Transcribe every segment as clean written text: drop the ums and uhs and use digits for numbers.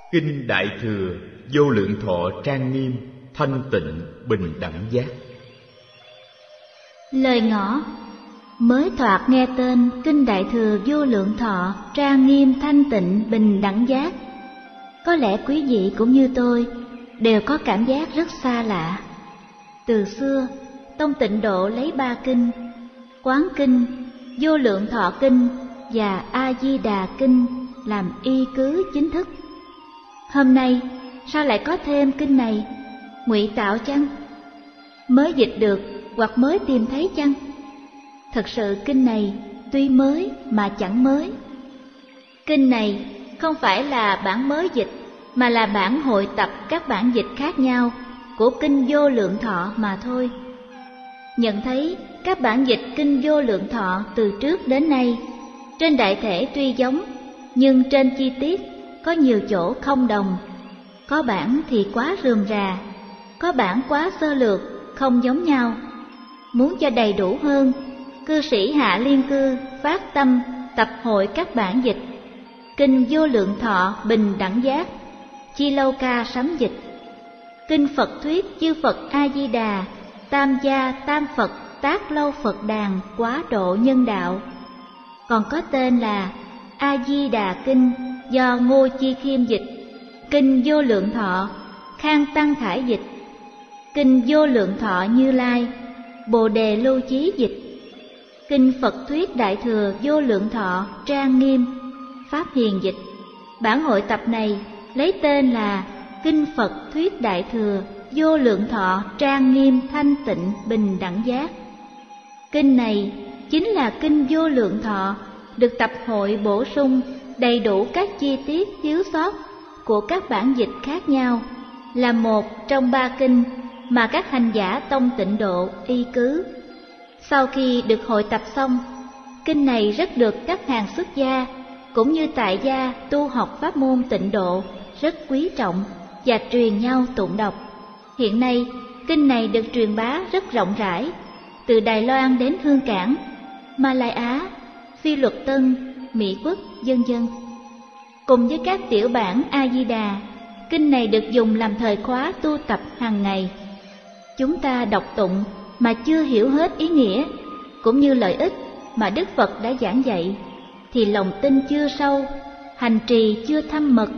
Kinh Đại Thừa Vô Lượng Thọ trang nghiêm, thanh tịnh, bình đẳng giác. Lời ngỏ. Mới thoạt nghe tên Kinh Đại Thừa Vô Lượng Thọ trang nghiêm, thanh tịnh, bình đẳng giác, có lẽ quý vị cũng như tôi đều có cảm giác rất xa lạ. Từ xưa, Tông Tịnh Độ lấy 3 kinh, Quán Kinh, Vô Lượng Thọ Kinh và A Di Đà Kinh làm y cứ chính thức. Hôm nay sao lại có thêm kinh này? Ngụy tạo chăng? Mới dịch được hoặc mới tìm thấy chăng? Thật sự kinh này tuy mới mà chẳng mới. Kinh này không phải là bản mới dịch, mà là bản hội tập các bản dịch khác nhau của Kinh Vô Lượng Thọ mà thôi. Nhận thấy các bản dịch Kinh Vô Lượng Thọ từ trước đến nay trên đại thể tuy giống, nhưng trên chi tiết có nhiều chỗ không đồng. Có bản thì quá rườm rà, có bản quá sơ lược, không giống nhau. Muốn cho đầy đủ hơn, cư sĩ Hạ Liên Cư phát tâm tập hội các bản dịch Kinh Vô Lượng Thọ bình đẳng giác, Chi Lâu Ca sắm dịch, Kinh Phật Thuyết Chư Phật A Di Đà, Tam Gia Tam Phật Tác Lâu Phật Đàn Quá Độ Nhân Đạo. Còn có tên là A Di Đà Kinh do Ngô Chi Khiêm dịch, Kinh Vô Lượng Thọ Khang Tăng Khải dịch, Kinh Vô Lượng Thọ Như Lai Bồ Đề Lưu Chí dịch, Kinh Phật Thuyết Đại Thừa Vô Lượng Thọ trang nghiêm, Pháp Hiền dịch. Bản hội tập này lấy tên là Kinh Phật Thuyết Đại Thừa Vô Lượng Thọ trang nghiêm, thanh tịnh, bình đẳng giác. Kinh này chính là Kinh Vô Lượng Thọ được tập hội bổ sung đầy đủ các chi tiết thiếu sót của các bản dịch khác nhau, là một trong 3 kinh mà các hành giả Tông Tịnh Độ y cứ. Sau khi được hội tập xong, kinh này rất được các hàng xuất gia cũng như tại gia tu học pháp môn Tịnh Độ rất quý trọng và truyền nhau tụng đọc. Hiện nay, kinh này được truyền bá rất rộng rãi, từ Đài Loan đến Hương Cảng, Malai Á, Phi Luật Tân, Mỹ Quốc, vân vân. Cùng với các tiểu bản A Di Đà, kinh này được dùng làm thời khóa tu tập hàng ngày. Chúng ta đọc tụng mà chưa hiểu hết ý nghĩa cũng như lợi ích mà Đức Phật đã giảng dạy, thì lòng tin chưa sâu, hành trì chưa thâm mật.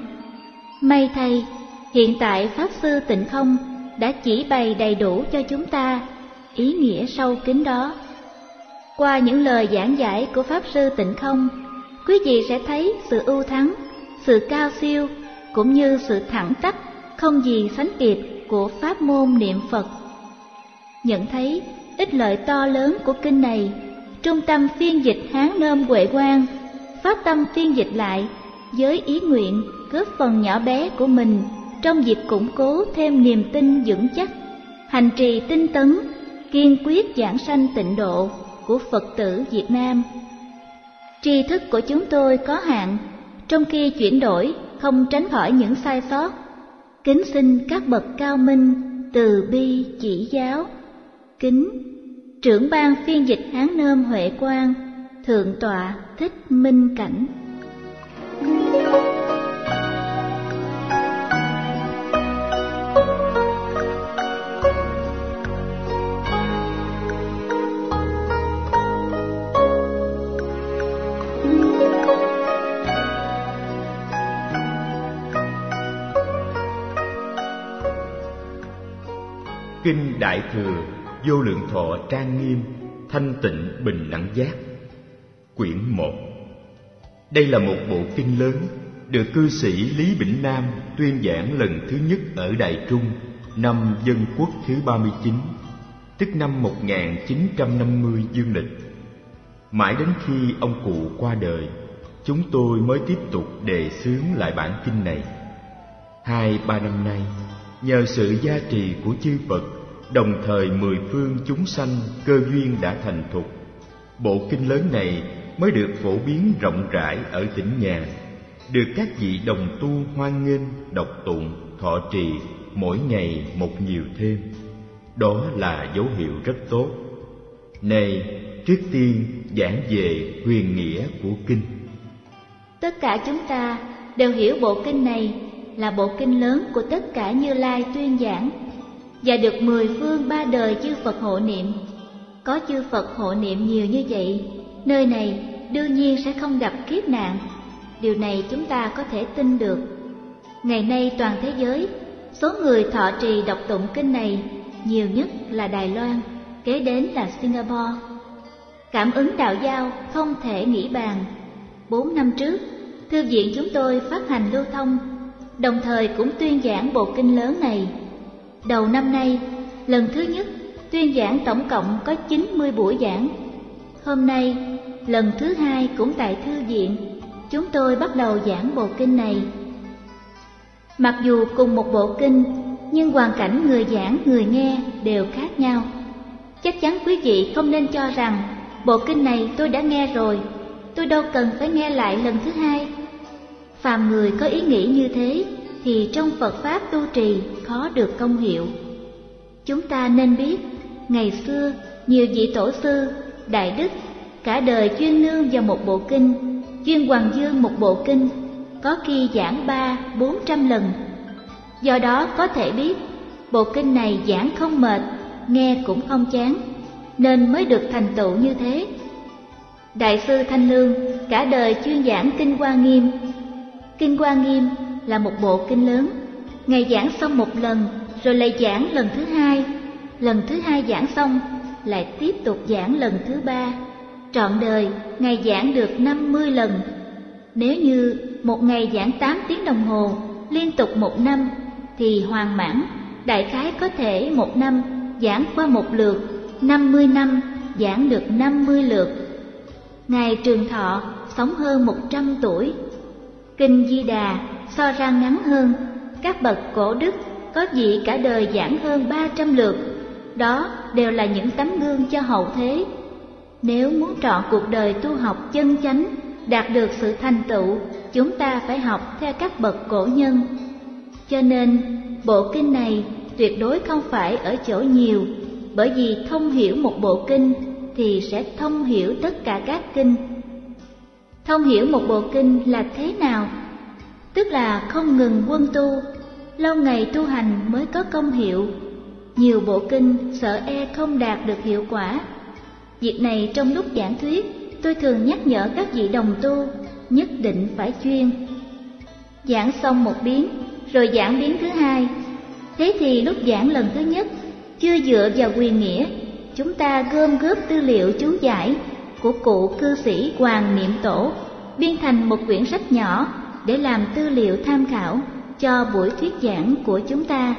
May thay, hiện tại Pháp Sư Tịnh Không đã chỉ bày đầy đủ cho chúng ta ý nghĩa sâu kín đó. Qua những lời giảng giải của Pháp Sư Tịnh Không, quý vị sẽ thấy sự ưu thắng, sự cao siêu cũng như sự thẳng tắp không gì sánh kịp của pháp môn niệm Phật. Nhận thấy ích lợi to lớn của kinh này, Trung tâm phiên dịch Hán Nôm Huệ Quang phát tâm phiên dịch lại với ý nguyện góp phần nhỏ bé của mình trong việc củng cố thêm niềm tin vững chắc, hành trì tinh tấn, kiên quyết giảng sanh tịnh độ của Phật tử Việt Nam. Tri thức của chúng tôi có hạn, trong khi chuyển đổi không tránh khỏi những sai sót. Kính xin các bậc cao minh từ bi chỉ giáo. Kính trưởng ban phiên dịch Hán Nôm Huệ Quang, Thượng tọa Thích Minh Cảnh. Kinh Đại Thừa Vô Lượng Thọ trang nghiêm, thanh tịnh, bình đẳng giác. Quyển 1. Đây là một bộ kinh lớn được cư sĩ Lý Bỉnh Nam tuyên giảng lần thứ nhất ở Đài Trung năm Dân Quốc thứ 39, tức năm 1950 dương lịch. Mãi đến khi ông cụ qua đời, chúng tôi mới tiếp tục đề xướng lại bản kinh này. 2-3 năm nay, nhờ sự gia trì của chư Phật, đồng thời 10 phương chúng sanh cơ duyên đã thành thục, bộ kinh lớn này mới được phổ biến rộng rãi ở tỉnh nhà, được các vị đồng tu hoan nghênh, đọc tụng, thọ trì mỗi ngày một nhiều thêm. Đó là dấu hiệu rất tốt. Này, trước tiên giảng về huyền nghĩa của kinh. Tất cả chúng ta đều hiểu bộ kinh này là bộ kinh lớn của tất cả Như Lai tuyên giảng, và được 10 phương 3 đời chư Phật hộ niệm. Có chư Phật hộ niệm nhiều như vậy, nơi này đương nhiên sẽ không gặp kiếp nạn. Điều này chúng ta có thể tin được. Ngày nay toàn thế giới, số người thọ trì đọc tụng kinh này nhiều nhất là Đài Loan, kế đến là Singapore. Cảm ứng đạo giao không thể nghĩ bàn. 4 năm trước, thư viện chúng tôi phát hành lưu thông, đồng thời cũng tuyên giảng bộ kinh lớn này. Đầu năm nay, lần thứ nhất tuyên giảng tổng cộng có 90 buổi giảng. Hôm nay, lần thứ 2 cũng tại thư viện, chúng tôi bắt đầu giảng bộ kinh này. Mặc dù cùng một bộ kinh, nhưng hoàn cảnh người giảng, người nghe đều khác nhau. Chắc chắn quý vị không nên cho rằng bộ kinh này tôi đã nghe rồi, tôi đâu cần phải nghe lại lần thứ 2. Phàm người có ý nghĩ như thế thì trong Phật Pháp tu trì khó được công hiệu. Chúng ta nên biết, ngày xưa nhiều vị tổ sư, đại đức cả đời chuyên nương vào một bộ kinh, chuyên hoằng dương một bộ kinh, có khi giảng 300-400 lần. Do đó có thể biết bộ kinh này giảng không mệt, nghe cũng không chán, nên mới được thành tựu như thế. Đại sư Thanh Lương cả đời chuyên giảng Kinh Hoa Nghiêm. Kinh Hoa Nghiêm là một bộ kinh lớn, Ngài giảng xong một lần rồi lại giảng lần thứ 2, lần thứ 2 giảng xong lại tiếp tục giảng lần thứ 3. Trọn đời Ngài giảng được 50 lần. Nếu như một ngày giảng 8 tiếng đồng hồ liên tục 1 năm thì hoàn mãn, đại khái có thể 1 năm giảng qua 1 lượt, 50 năm giảng được 50 lượt. Ngài trường thọ sống hơn 100 tuổi. Kinh Di Đà so ra ngắn hơn, các bậc cổ đức có vị cả đời giảng hơn 300 lượt. Đó đều là những tấm gương cho hậu thế. Nếu muốn trọn cuộc đời tu học chân chánh, đạt được sự thành tựu, chúng ta phải học theo các bậc cổ nhân. Cho nên, bộ kinh này tuyệt đối không phải ở chỗ nhiều, bởi vì thông hiểu một bộ kinh thì sẽ thông hiểu tất cả các kinh. Thông hiểu một bộ kinh là thế nào? Tức là không ngừng quân tu, lâu ngày tu hành mới có công hiệu. Nhiều bộ kinh sợ e không đạt được hiệu quả. Việc này trong lúc giảng thuyết, tôi thường nhắc nhở các vị đồng tu nhất định phải chuyên. Giảng xong một biến, rồi giảng biến thứ 2. Thế thì lúc giảng lần thứ nhất, chưa dựa vào quyền nghĩa, chúng ta gom góp tư liệu chú giải của cụ cư sĩ Hoàng Niệm Tổ, biên thành một quyển sách nhỏ để làm tư liệu tham khảo cho buổi thuyết giảng của chúng ta.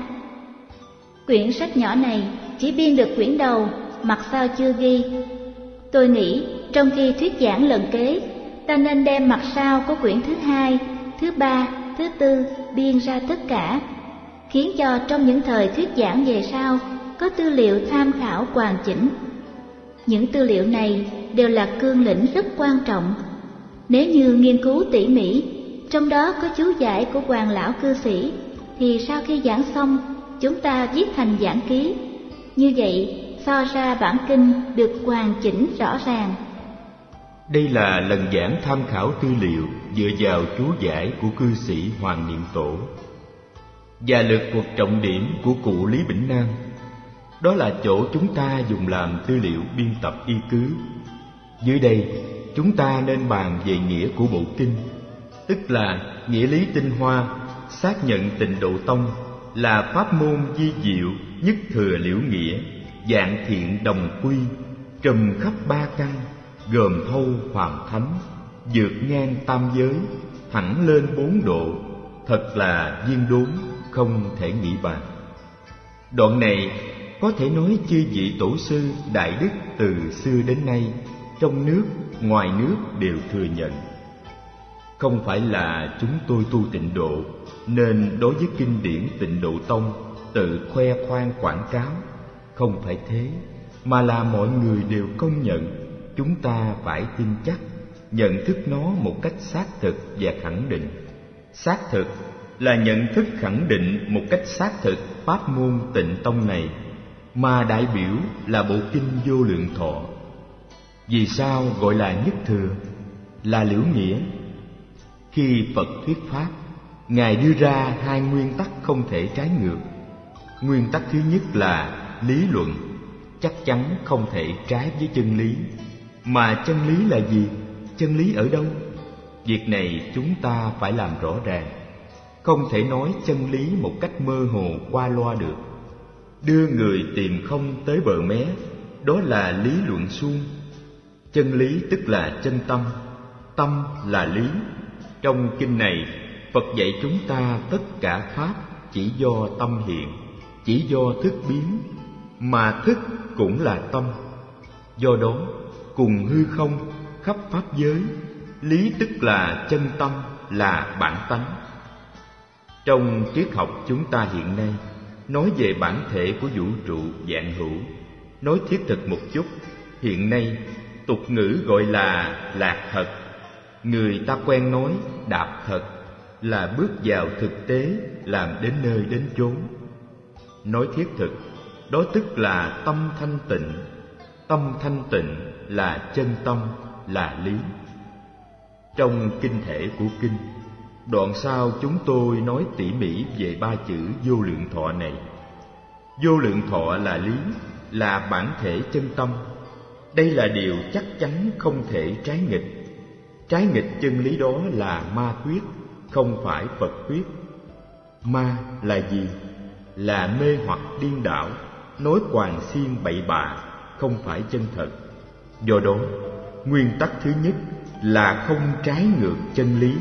Quyển sách nhỏ này chỉ biên được quyển đầu, mặt sau chưa ghi. Tôi nghĩ trong khi thuyết giảng lần kế, ta nên đem mặt sau của quyển thứ 2, thứ 3, thứ 4 biên ra tất cả, khiến cho trong những thời thuyết giảng về sau có tư liệu tham khảo hoàn chỉnh. Những tư liệu này đều là cương lĩnh rất quan trọng. Nếu như nghiên cứu tỉ mỉ, trong đó có chú giải của Hoàng lão cư sĩ, thì sau khi giảng xong, chúng ta viết thành giảng ký. Như vậy, so ra bản kinh được hoàn chỉnh rõ ràng. Đây là lần giảng tham khảo tư liệu dựa vào chú giải của cư sĩ Hoàng Niệm Tổ và lược thuật trọng điểm của cụ Lý Bỉnh Nam. Đó là chỗ chúng ta dùng làm tư liệu biên tập y cứ. Dưới đây, chúng ta nên bàn về nghĩa của bộ kinh, tức là nghĩa lý tinh hoa, xác nhận Tịnh Độ Tông là pháp môn vi diệu, nhất thừa liễu nghĩa, vạn thiện đồng quy, trùm khắp 3 căn, gồm thâu hoàng thánh, vượt ngang tam giới, thẳng lên 4 độ, thật là viên đốn, không thể nghĩ bàn. Đoạn này có thể nói chư vị tổ sư đại đức từ xưa đến nay, trong nước, ngoài nước đều thừa nhận. Không phải là chúng tôi tu Tịnh Độ nên đối với kinh điển Tịnh Độ Tông tự khoe khoang quảng cáo. Không phải thế, mà là mọi người đều công nhận. Chúng ta phải tin chắc, nhận thức nó một cách xác thực và khẳng định. Xác thực là nhận thức khẳng định một cách xác thực pháp môn Tịnh Tông này, mà đại biểu là bộ kinh Vô Lượng Thọ. Vì sao gọi là nhất thừa, là liễu nghĩa? Khi Phật thuyết pháp, Ngài đưa ra hai nguyên tắc không thể trái ngược. Nguyên tắc thứ nhất là lý luận, chắc chắn không thể trái với chân lý. Mà chân lý là gì? Chân lý ở đâu? Việc này chúng ta phải làm rõ ràng. Không thể nói chân lý một cách mơ hồ qua loa được. Đưa người tìm không tới bờ mé, đó là lý luận suông. Chân lý tức là chân tâm, tâm là lý. Trong kinh này, Phật dạy chúng ta tất cả pháp chỉ do tâm hiện, chỉ do thức biến, mà thức cũng là tâm. Do đó, cùng hư không, khắp pháp giới, lý tức là chân tâm, là bản tánh. Trong triết học chúng ta hiện nay, nói về bản thể của vũ trụ vạn hữu, nói thiết thực một chút, hiện nay tục ngữ gọi là lạc thật. Người ta quen nói đạp thật, là bước vào thực tế, làm đến nơi đến chốn. Nói thiết thực, đó tức là tâm thanh tịnh. Tâm thanh tịnh là chân tâm, là lý. Trong kinh thể của kinh, đoạn sau chúng tôi nói tỉ mỉ về ba chữ vô lượng thọ này. Vô lượng thọ là lý, là bản thể chân tâm. Đây là điều chắc chắn không thể trái nghịch. Trái nghịch chân lý đó là ma thuyết, không phải Phật thuyết. Ma là gì? Là mê hoặc điên đảo, nói quàng xiên bậy bạ, không phải chân thật. Do đó, nguyên tắc thứ nhất là không trái ngược chân lý.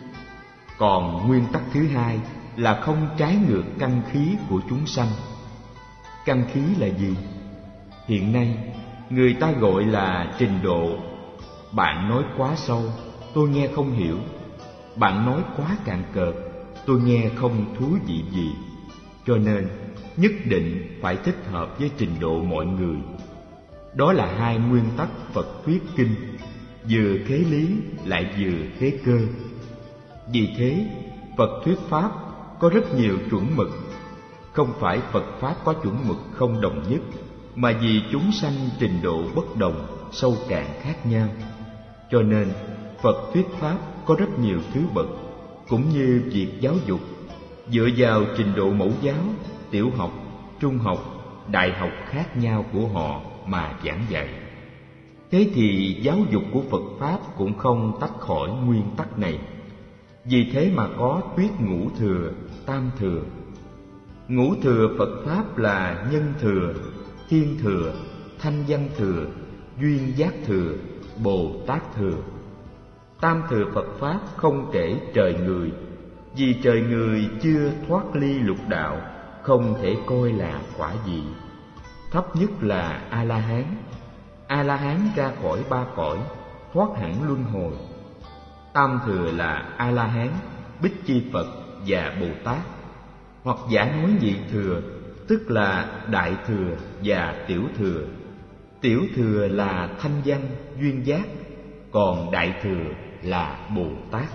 Còn nguyên tắc thứ hai là không trái ngược căn khí của chúng sanh. Căn khí là gì? Hiện nay, người ta gọi là trình độ. Bạn nói quá sâu, tôi nghe không hiểu. Bạn nói quá cạn cợt, tôi nghe không thú vị gì. Cho nên, nhất định phải thích hợp với trình độ mọi người. Đó là hai nguyên tắc Phật thuyết kinh, vừa khế lý lại vừa khế cơ. Vì thế, Phật thuyết Pháp có rất nhiều chuẩn mực. Không phải Phật Pháp có chuẩn mực không đồng nhất, mà vì chúng sanh trình độ bất đồng, sâu cạn khác nhau. Cho nên, Phật thuyết Pháp có rất nhiều thứ bậc, cũng như việc giáo dục, dựa vào trình độ mẫu giáo, tiểu học, trung học, đại học khác nhau của họ mà giảng dạy. Thế thì giáo dục của Phật Pháp cũng không tách khỏi nguyên tắc này. Vì thế mà có thuyết ngũ thừa, tam thừa. Ngũ thừa Phật Pháp là nhân thừa, thiên thừa, thanh văn thừa, duyên giác thừa, Bồ Tát thừa. Tam thừa Phật Pháp không kể trời người, vì trời người chưa thoát ly lục đạo, không thể coi là quả vị. Thấp nhất là A-la-hán. A-la-hán ra khỏi ba cõi, thoát hẳn luân hồi. Tam thừa là A-la-hán, Bích Chi Phật và Bồ Tát. Hoặc giả nói nhị thừa, tức là đại thừa và tiểu thừa. Tiểu thừa là thanh văn, duyên giác, còn đại thừa là Bồ Tát.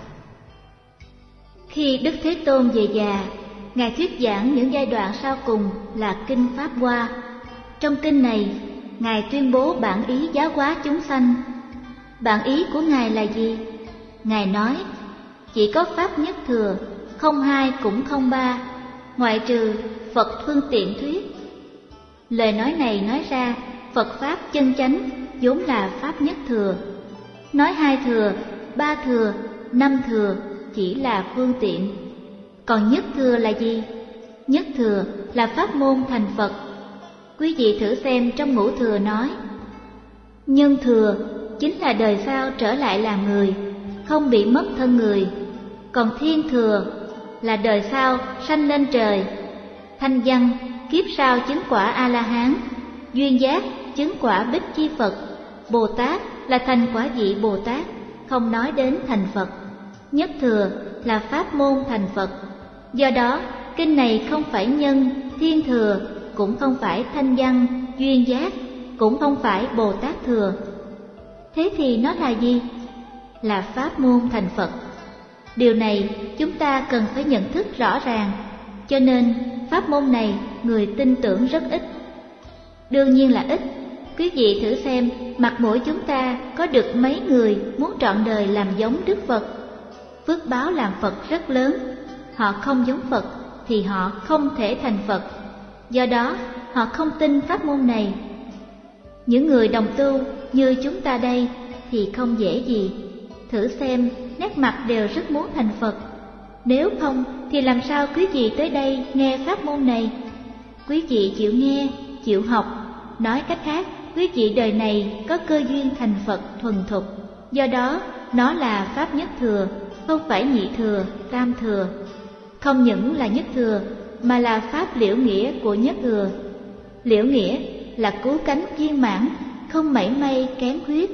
Khi Đức Thế Tôn về già, Ngài thuyết giảng những giai đoạn sau cùng là Kinh Pháp Hoa. Trong kinh này, Ngài tuyên bố bản ý giáo hóa chúng sanh. Bản ý của Ngài là gì? Ngài nói, chỉ có Pháp nhất thừa, không hai cũng không ba, ngoại trừ Phật phương tiện thuyết. Lời nói này nói ra, Phật Pháp chân chánh vốn là Pháp nhất thừa. Nói hai thừa, ba thừa, năm thừa chỉ là phương tiện. Còn nhất thừa là gì? Nhất thừa là pháp môn thành Phật. Quý vị thử xem trong ngũ thừa nói, nhân thừa chính là đời sau trở lại làm người, không bị mất thân người. Còn thiên thừa là đời sau sanh lên trời. Thanh văn kiếp sau chứng quả A-la-hán. Duyên giác chứng quả Bích Chi Phật. Bồ Tát là thành quả vị Bồ Tát, không nói đến thành Phật. Nhất thừa là pháp môn thành Phật. Do đó, kinh này không phải nhân, thiên thừa, cũng không phải thanh văn, duyên giác, cũng không phải Bồ Tát thừa. Thế thì nó là gì? Là pháp môn thành Phật. Điều này chúng ta cần phải nhận thức rõ ràng, cho nên pháp môn này người tin tưởng rất ít. Đương nhiên là ít. Quý vị thử xem, mặt mũi chúng ta có được mấy người muốn trọn đời làm giống Đức Phật. Phước báo làm Phật rất lớn, họ không giống Phật thì họ không thể thành Phật. Do đó, họ không tin pháp môn này. Những người đồng tu như chúng ta đây thì không dễ gì. Thử xem, nét mặt đều rất muốn thành Phật. Nếu không thì làm sao quý vị tới đây nghe pháp môn này? Quý vị chịu nghe, chịu học. Nói cách khác, quý vị đời này có cơ duyên thành Phật thuần thục. Do đó, nó là pháp nhất thừa, không phải nhị thừa, tam thừa. Không những là nhất thừa, mà là pháp liễu nghĩa của nhất thừa. Liễu nghĩa là cứu cánh viên mãn, không mảy may kém khuyết.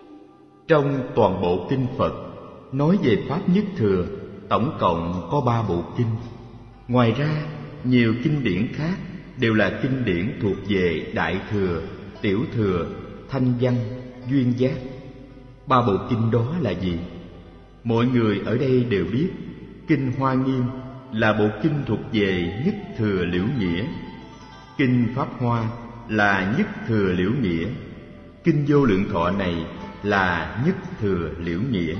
Trong toàn bộ kinh Phật, nói về pháp nhất thừa, tổng cộng có 3 bộ kinh. Ngoài ra, nhiều kinh điển khác đều là kinh điển thuộc về Đại Thừa, Tiểu Thừa, Thanh Văn, Duyên Giác. 3 bộ kinh đó là gì? Mọi người ở đây đều biết, Kinh Hoa Nghiêm là bộ kinh thuộc về nhất thừa liễu nghĩa. Kinh Pháp Hoa là nhất thừa liễu nghĩa. Kinh Vô Lượng Thọ này là nhất thừa liễu nghĩa.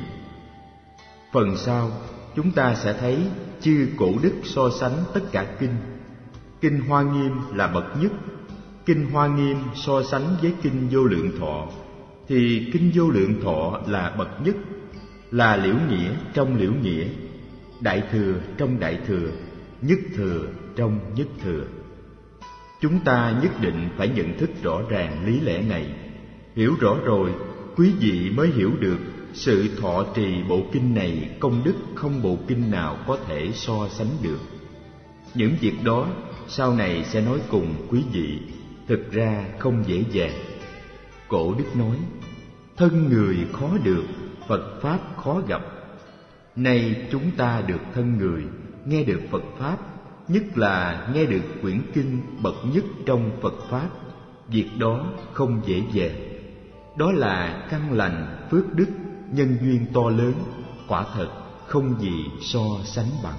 Phần sau, chúng ta sẽ thấy chư cổ đức so sánh tất cả kinh. Kinh Hoa Nghiêm là bậc nhất. Kinh Hoa Nghiêm so sánh với Kinh Vô Lượng Thọ, thì Kinh Vô Lượng Thọ là bậc nhất, là liễu nghĩa trong liễu nghĩa, đại thừa trong đại thừa, nhất thừa trong nhất thừa. Chúng ta nhất định phải nhận thức rõ ràng lý lẽ này. Hiểu rõ rồi, quý vị mới hiểu được sự thọ trì bộ kinh này công đức không bộ kinh nào có thể so sánh được. Những việc đó sau này sẽ nói cùng quý vị, thực ra không dễ dàng. Cổ đức nói, thân người khó được, Phật Pháp khó gặp. Nay chúng ta được thân người, nghe được Phật Pháp, nhất là nghe được quyển kinh bậc nhất trong Phật Pháp, việc đó không dễ dàng. Đó là căn lành, phước đức, nhân duyên to lớn, quả thật không gì so sánh bằng.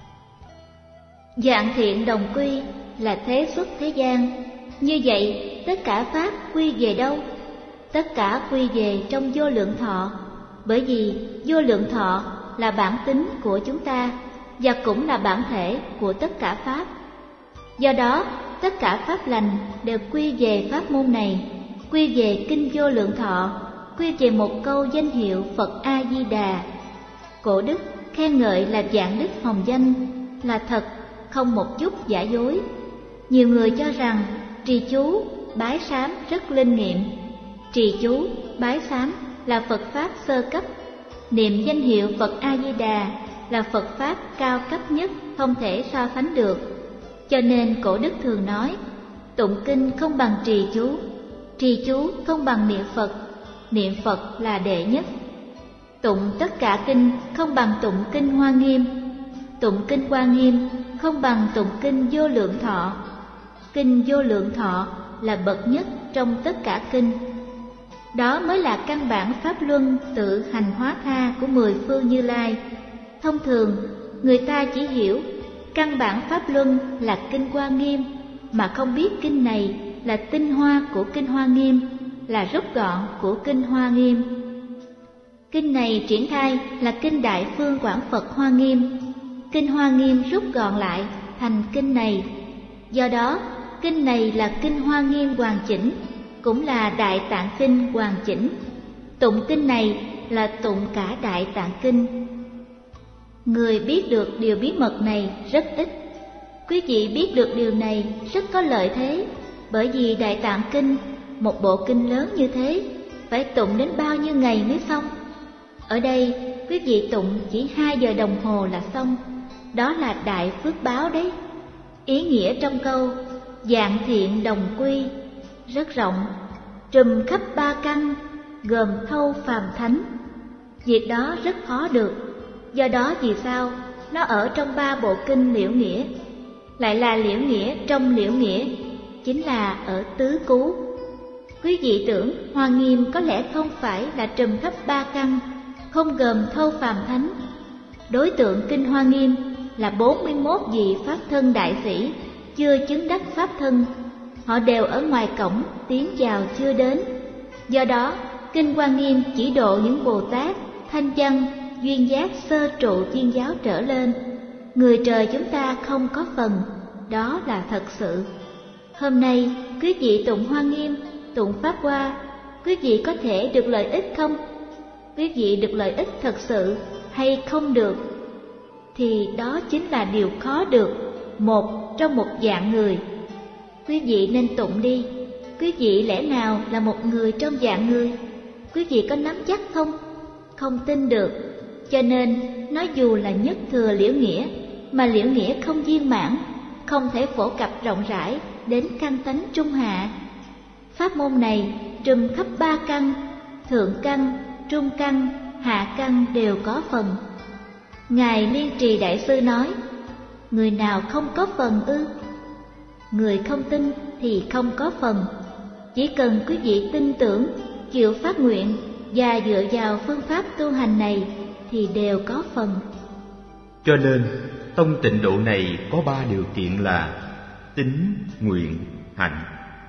Dạng thiện đồng quy là thế xuất thế gian. Như vậy, tất cả pháp quy về đâu? Tất cả quy về trong vô lượng thọ. Bởi vì vô lượng thọ là bản tính của chúng ta, và cũng là bản thể của tất cả pháp. Do đó, tất cả pháp lành đều quy về pháp môn này, quy về kinh vô lượng thọ, quy về một câu danh hiệu Phật A Di Đà. Cổ đức khen ngợi là vạn đức hồng danh, là thật, không một chút giả dối. Nhiều người cho rằng trì chú, bái sám rất linh nghiệm. Trì chú, bái sám là Phật Pháp sơ cấp. Niệm danh hiệu Phật A Di Đà là Phật Pháp cao cấp nhất, không thể so sánh được. Cho nên cổ đức thường nói, tụng kinh không bằng trì chú không bằng niệm Phật là đệ nhất. Tụng tất cả kinh không bằng tụng kinh Hoa Nghiêm, tụng kinh Hoa Nghiêm không bằng tụng kinh Vô Lượng Thọ. Kinh Vô Lượng Thọ là bậc nhất trong tất cả kinh. Đó mới là căn bản pháp luân tự hành hóa tha của 10 phương Như Lai. Thông thường, người ta chỉ hiểu căn bản pháp luân là kinh Hoa Nghiêm, mà không biết kinh này là tinh hoa của kinh Hoa Nghiêm, là rút gọn của kinh Hoa Nghiêm. Kinh này triển khai là kinh Đại Phương Quảng Phật Hoa Nghiêm. Kinh Hoa Nghiêm rút gọn lại thành kinh này. Do đó, kinh này là kinh Hoa Nghiêm hoàn chỉnh, cũng là Đại Tạng Kinh hoàn chỉnh. Tụng kinh này là tụng cả Đại Tạng Kinh. Người biết được điều bí mật này rất ít. Quý vị biết được điều này rất có lợi thế, bởi vì Đại Tạng Kinh, một bộ kinh lớn như thế, phải tụng đến bao nhiêu ngày mới xong. Ở đây, quý vị tụng chỉ 2 giờ đồng hồ là xong. Đó là đại phước báo đấy. Ý nghĩa trong câu dạng thiện đồng quy rất rộng, trùm khắp 3 căn, gồm thâu phàm thánh. Việc đó rất khó được. Do đó vì sao nó ở trong 3 bộ kinh liễu nghĩa, lại là liễu nghĩa trong liễu nghĩa, chính là ở tứ cứu. Quý vị tưởng Hoa Nghiêm có lẽ không phải là trùm khắp 3 căn, không gồm thâu phàm thánh. Đối tượng kinh Hoa Nghiêm là 41 vị pháp thân đại sĩ chưa chứng đắc pháp thân. Họ đều ở ngoài cổng, tiến vào chưa đến. Do đó, kinh Hoa Nghiêm chỉ độ những Bồ Tát, Thanh Văn, Duyên Giác sơ trụ chuyên giáo trở lên. người trời chúng ta không có phần, đó là thật sự. Hôm nay quý vị tụng Hoa Nghiêm, tụng Pháp Hoa, quý vị có thể được lợi ích không? Quý vị được lợi ích thật sự hay không được? Thì đó chính là điều khó được, một trong một dạng người. Quý vị nên tụng đi. Quý vị lẽ nào là một người trong dạng người? Quý vị có nắm chắc không? Không tin được. Cho nên nói dù là nhất thừa liễu nghĩa, mà liễu nghĩa không viên mãn, không thể phổ cập rộng rãi đến căn tánh trung hạ. Pháp môn này trùm khắp ba căn, thượng căn, trung căn, hạ căn đều có phần. Ngài Liên Trì Đại Sư nói, người nào không có phần ư? Người không tin thì không có phần. Chỉ cần quý vị tin tưởng, chịu phát nguyện và dựa vào phương pháp tu hành này thì đều có phần. Cho nên tông Tịnh Độ này có 3 điều kiện là tín, nguyện, hạnh.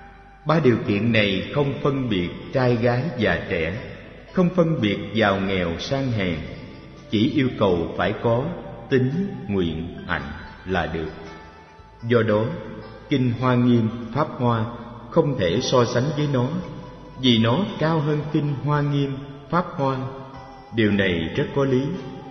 3 điều kiện này không phân biệt trai gái già trẻ, không phân biệt giàu nghèo sang hèn, chỉ yêu cầu phải có tín, nguyện, hạnh là được. Do đó, Kinh Hoa Nghiêm, Pháp Hoa không thể so sánh với nó, vì nó cao hơn Kinh Hoa Nghiêm, Pháp Hoa. Điều này rất có lý.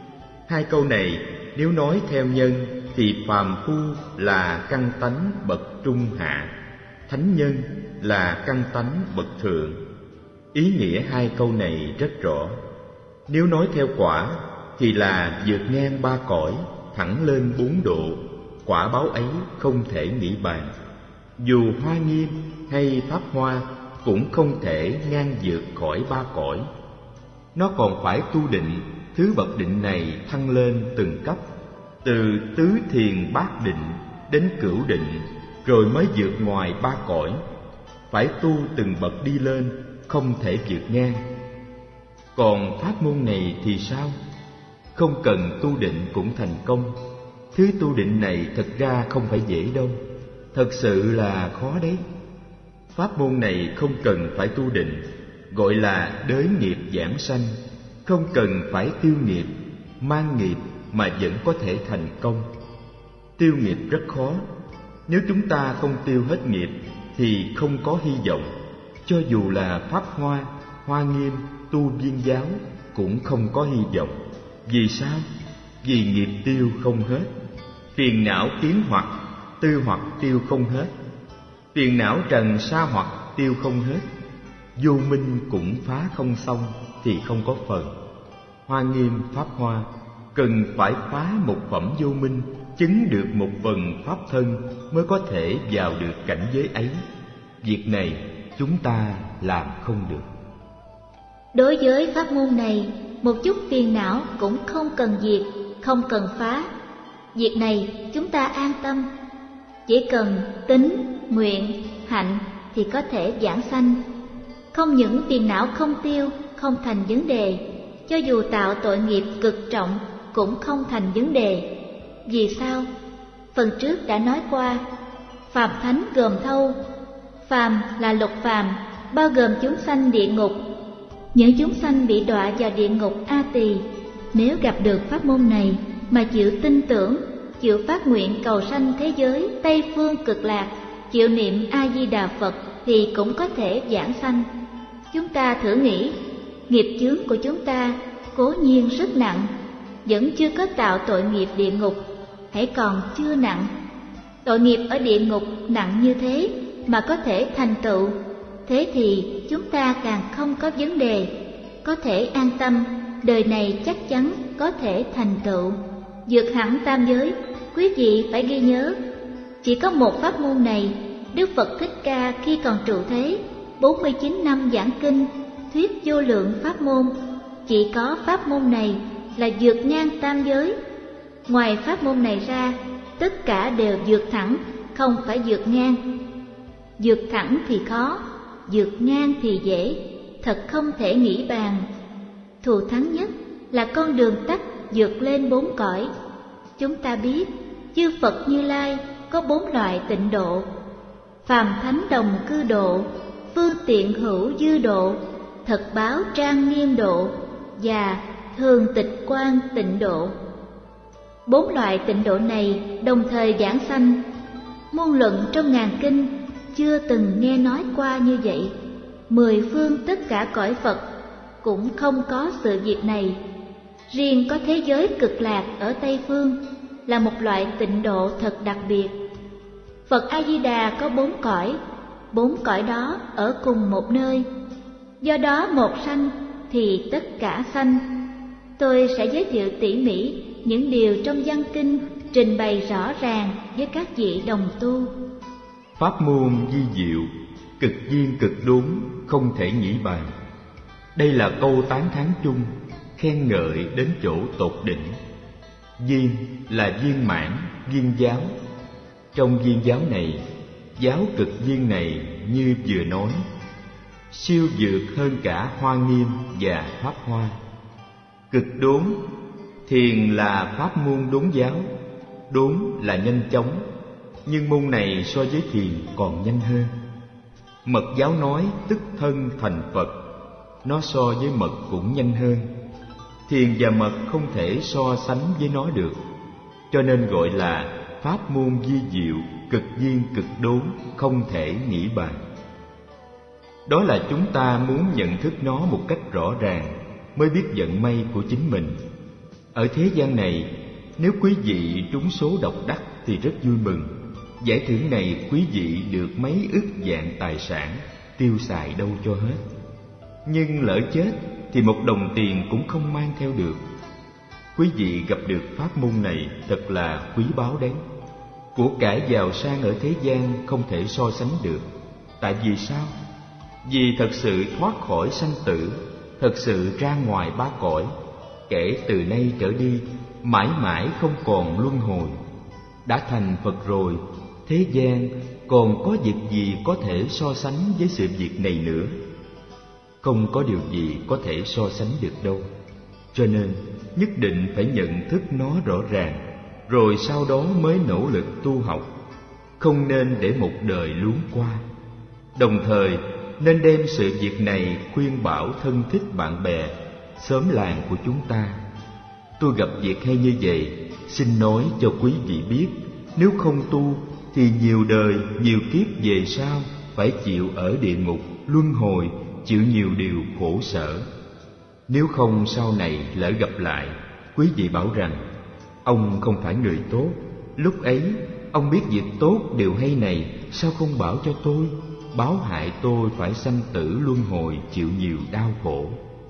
2 câu này nếu nói theo nhân thì phàm phu là căn tánh bậc trung hạ, thánh nhân là căn tánh bậc thượng. Ý nghĩa 2 câu này rất rõ. Nếu nói theo quả thì là vượt ngang 3 cõi, thẳng lên 4 độ. Quả báo ấy không thể nghĩ bàn. Dù Hoa Nghiêm hay Pháp Hoa cũng không thể ngang vượt khỏi 3 cõi. Nó còn phải tu định, thứ bậc định này thăng lên từng cấp, từ tứ thiền bát định đến cửu định, rồi mới vượt ngoài 3 cõi. Phải tu từng bậc đi lên, không thể vượt ngang. Còn pháp môn này thì sao? Không cần tu định cũng thành công. Thứ tu định này thật ra không phải dễ đâu, thật sự là khó đấy. Pháp môn này không cần phải tu định, gọi là đới nghiệp giảng sanh. Không cần phải tiêu nghiệp, mang nghiệp mà vẫn có thể thành công. Tiêu nghiệp rất khó. Nếu chúng ta không tiêu hết nghiệp thì không có hy vọng. Cho dù là Pháp Hoa, Hoa Nghiêm, tu Viên giáo cũng không có hy vọng. Vì sao? Vì nghiệp tiêu không hết. Phiền não kiến hoặc, tư hoặc tiêu không hết. Phiền não trần sa hoặc tiêu không hết. Vô minh cũng phá không xong thì không có phần. Hoa Nghiêm, Pháp Hoa cần phải phá một phẩm vô minh, chứng được một phần pháp thân mới có thể vào được cảnh giới ấy. Việc này chúng ta làm không được. Đối với pháp môn này, một chút phiền não cũng không cần diệt, không cần phá. Việc này chúng ta an tâm. Chỉ cần tín, nguyện, hạnh thì có thể giảng sanh. Không những phiền não không tiêu, không thành vấn đề, cho dù tạo tội nghiệp cực trọng cũng không thành vấn đề. Vì sao? Phần trước đã nói qua, phàm thánh gồm thâu. Phàm là lục phàm, bao gồm chúng sanh địa ngục. Những chúng sanh bị đọa vào địa ngục A Tỳ, nếu gặp được pháp môn này mà chịu tin tưởng, chịu phát nguyện cầu sanh thế giới Tây Phương Cực Lạc, chịu niệm A Di Đà Phật thì cũng có thể giảng sanh. Chúng ta thử nghĩ, nghiệp chướng của chúng ta cố nhiên rất nặng, vẫn chưa có tạo tội nghiệp địa ngục, hãy còn chưa nặng. Tội nghiệp ở địa ngục nặng như thế mà có thể thành tựu, thế thì chúng ta càng không có vấn đề, có thể an tâm, đời này chắc chắn có thể thành tựu, vượt hẳn tam giới. Quý vị phải ghi nhớ, chỉ có một pháp môn này. Đức Phật Thích Ca khi còn trụ thế, 49 năm giảng kinh, thuyết vô lượng pháp môn. Chỉ có pháp môn này là vượt ngang tam giới. Ngoài pháp môn này ra, tất cả đều vượt thẳng, không phải vượt ngang. Vượt thẳng thì khó, vượt ngang thì dễ, thật không thể nghĩ bàn. Thù thắng nhất là con đường tắt vượt lên 4 cõi. Chúng ta biết, chư Phật Như Lai có 4 loại tịnh độ: phàm thánh đồng cư độ, phương tiện hữu dư độ, thật báo trang nghiêm độ và thường tịch quan tịnh độ. 4 loại tịnh độ này đồng thời giảng sanh. Muôn luận trong ngàn kinh chưa từng nghe nói qua như vậy. 10 phương tất cả cõi Phật cũng không có sự việc này. Riêng có thế giới Cực Lạc ở Tây Phương là một loại tịnh độ thật đặc biệt. Phật A Di Đà có 4 cõi, 4 cõi đó ở cùng một nơi. Do đó một sanh thì tất cả sanh. Tôi sẽ giới thiệu tỉ mỉ những điều trong văn kinh, trình bày rõ ràng với các vị đồng tu. Pháp môn vi diệu, cực viên cực đốn, không thể nghĩ bàn. Đây là câu tán thán chung, khen ngợi đến chỗ tột đỉnh. Viên là viên mãn, viên giáo. Trong viên giáo này, giáo cực viên này như vừa nói, siêu vượt hơn cả Hoa Nghiêm và Pháp Hoa. Cực đốn, thiền là pháp môn đốn giáo. Đốn là nhanh chóng, nhưng môn này so với thiền còn nhanh hơn. Mật giáo nói tức thân thành Phật, nó so với mật cũng nhanh hơn. Thiền và mật không thể so sánh với nó được, cho nên gọi là pháp môn vi diệu, cực viên cực đốn, không thể nghĩ bàn. Đó là chúng ta muốn nhận thức nó một cách rõ ràng mới biết vận may của chính mình. Ở thế gian này, nếu quý vị trúng số độc đắc thì rất vui mừng. Giải thưởng này quý vị được mấy ức vạn tài sản, tiêu xài đâu cho hết. Nhưng lỡ chết thì một đồng tiền cũng không mang theo được. Quý vị gặp được pháp môn này thật là quý báu đấy. Của cải giàu sang ở thế gian không thể so sánh được. Tại vì sao? Vì thật sự thoát khỏi sanh tử, thật sự ra ngoài ba cõi, kể từ nay trở đi mãi mãi không còn luân hồi. Đã thành Phật rồi, thế gian còn có việc gì có thể so sánh với sự việc này nữa? Không có điều gì có thể so sánh được đâu. Cho nên nhất định phải nhận thức nó rõ ràng, rồi sau đó mới nỗ lực tu học. Không nên để một đời luống qua. Đồng thời nên đem sự việc này khuyên bảo thân thích bạn bè, xóm làng của chúng ta. Tôi gặp việc hay như vậy, xin nói cho quý vị biết, nếu không tu thì nhiều đời, nhiều kiếp về sau phải chịu ở địa ngục, luân hồi, chịu nhiều điều khổ sở. Nếu không sau này lỡ gặp lại, quý vị bảo rằng ông không phải người tốt, lúc ấy ông biết việc tốt điều hay này, sao không bảo cho tôi, báo hại tôi phải sanh tử luân hồi chịu nhiều đau khổ.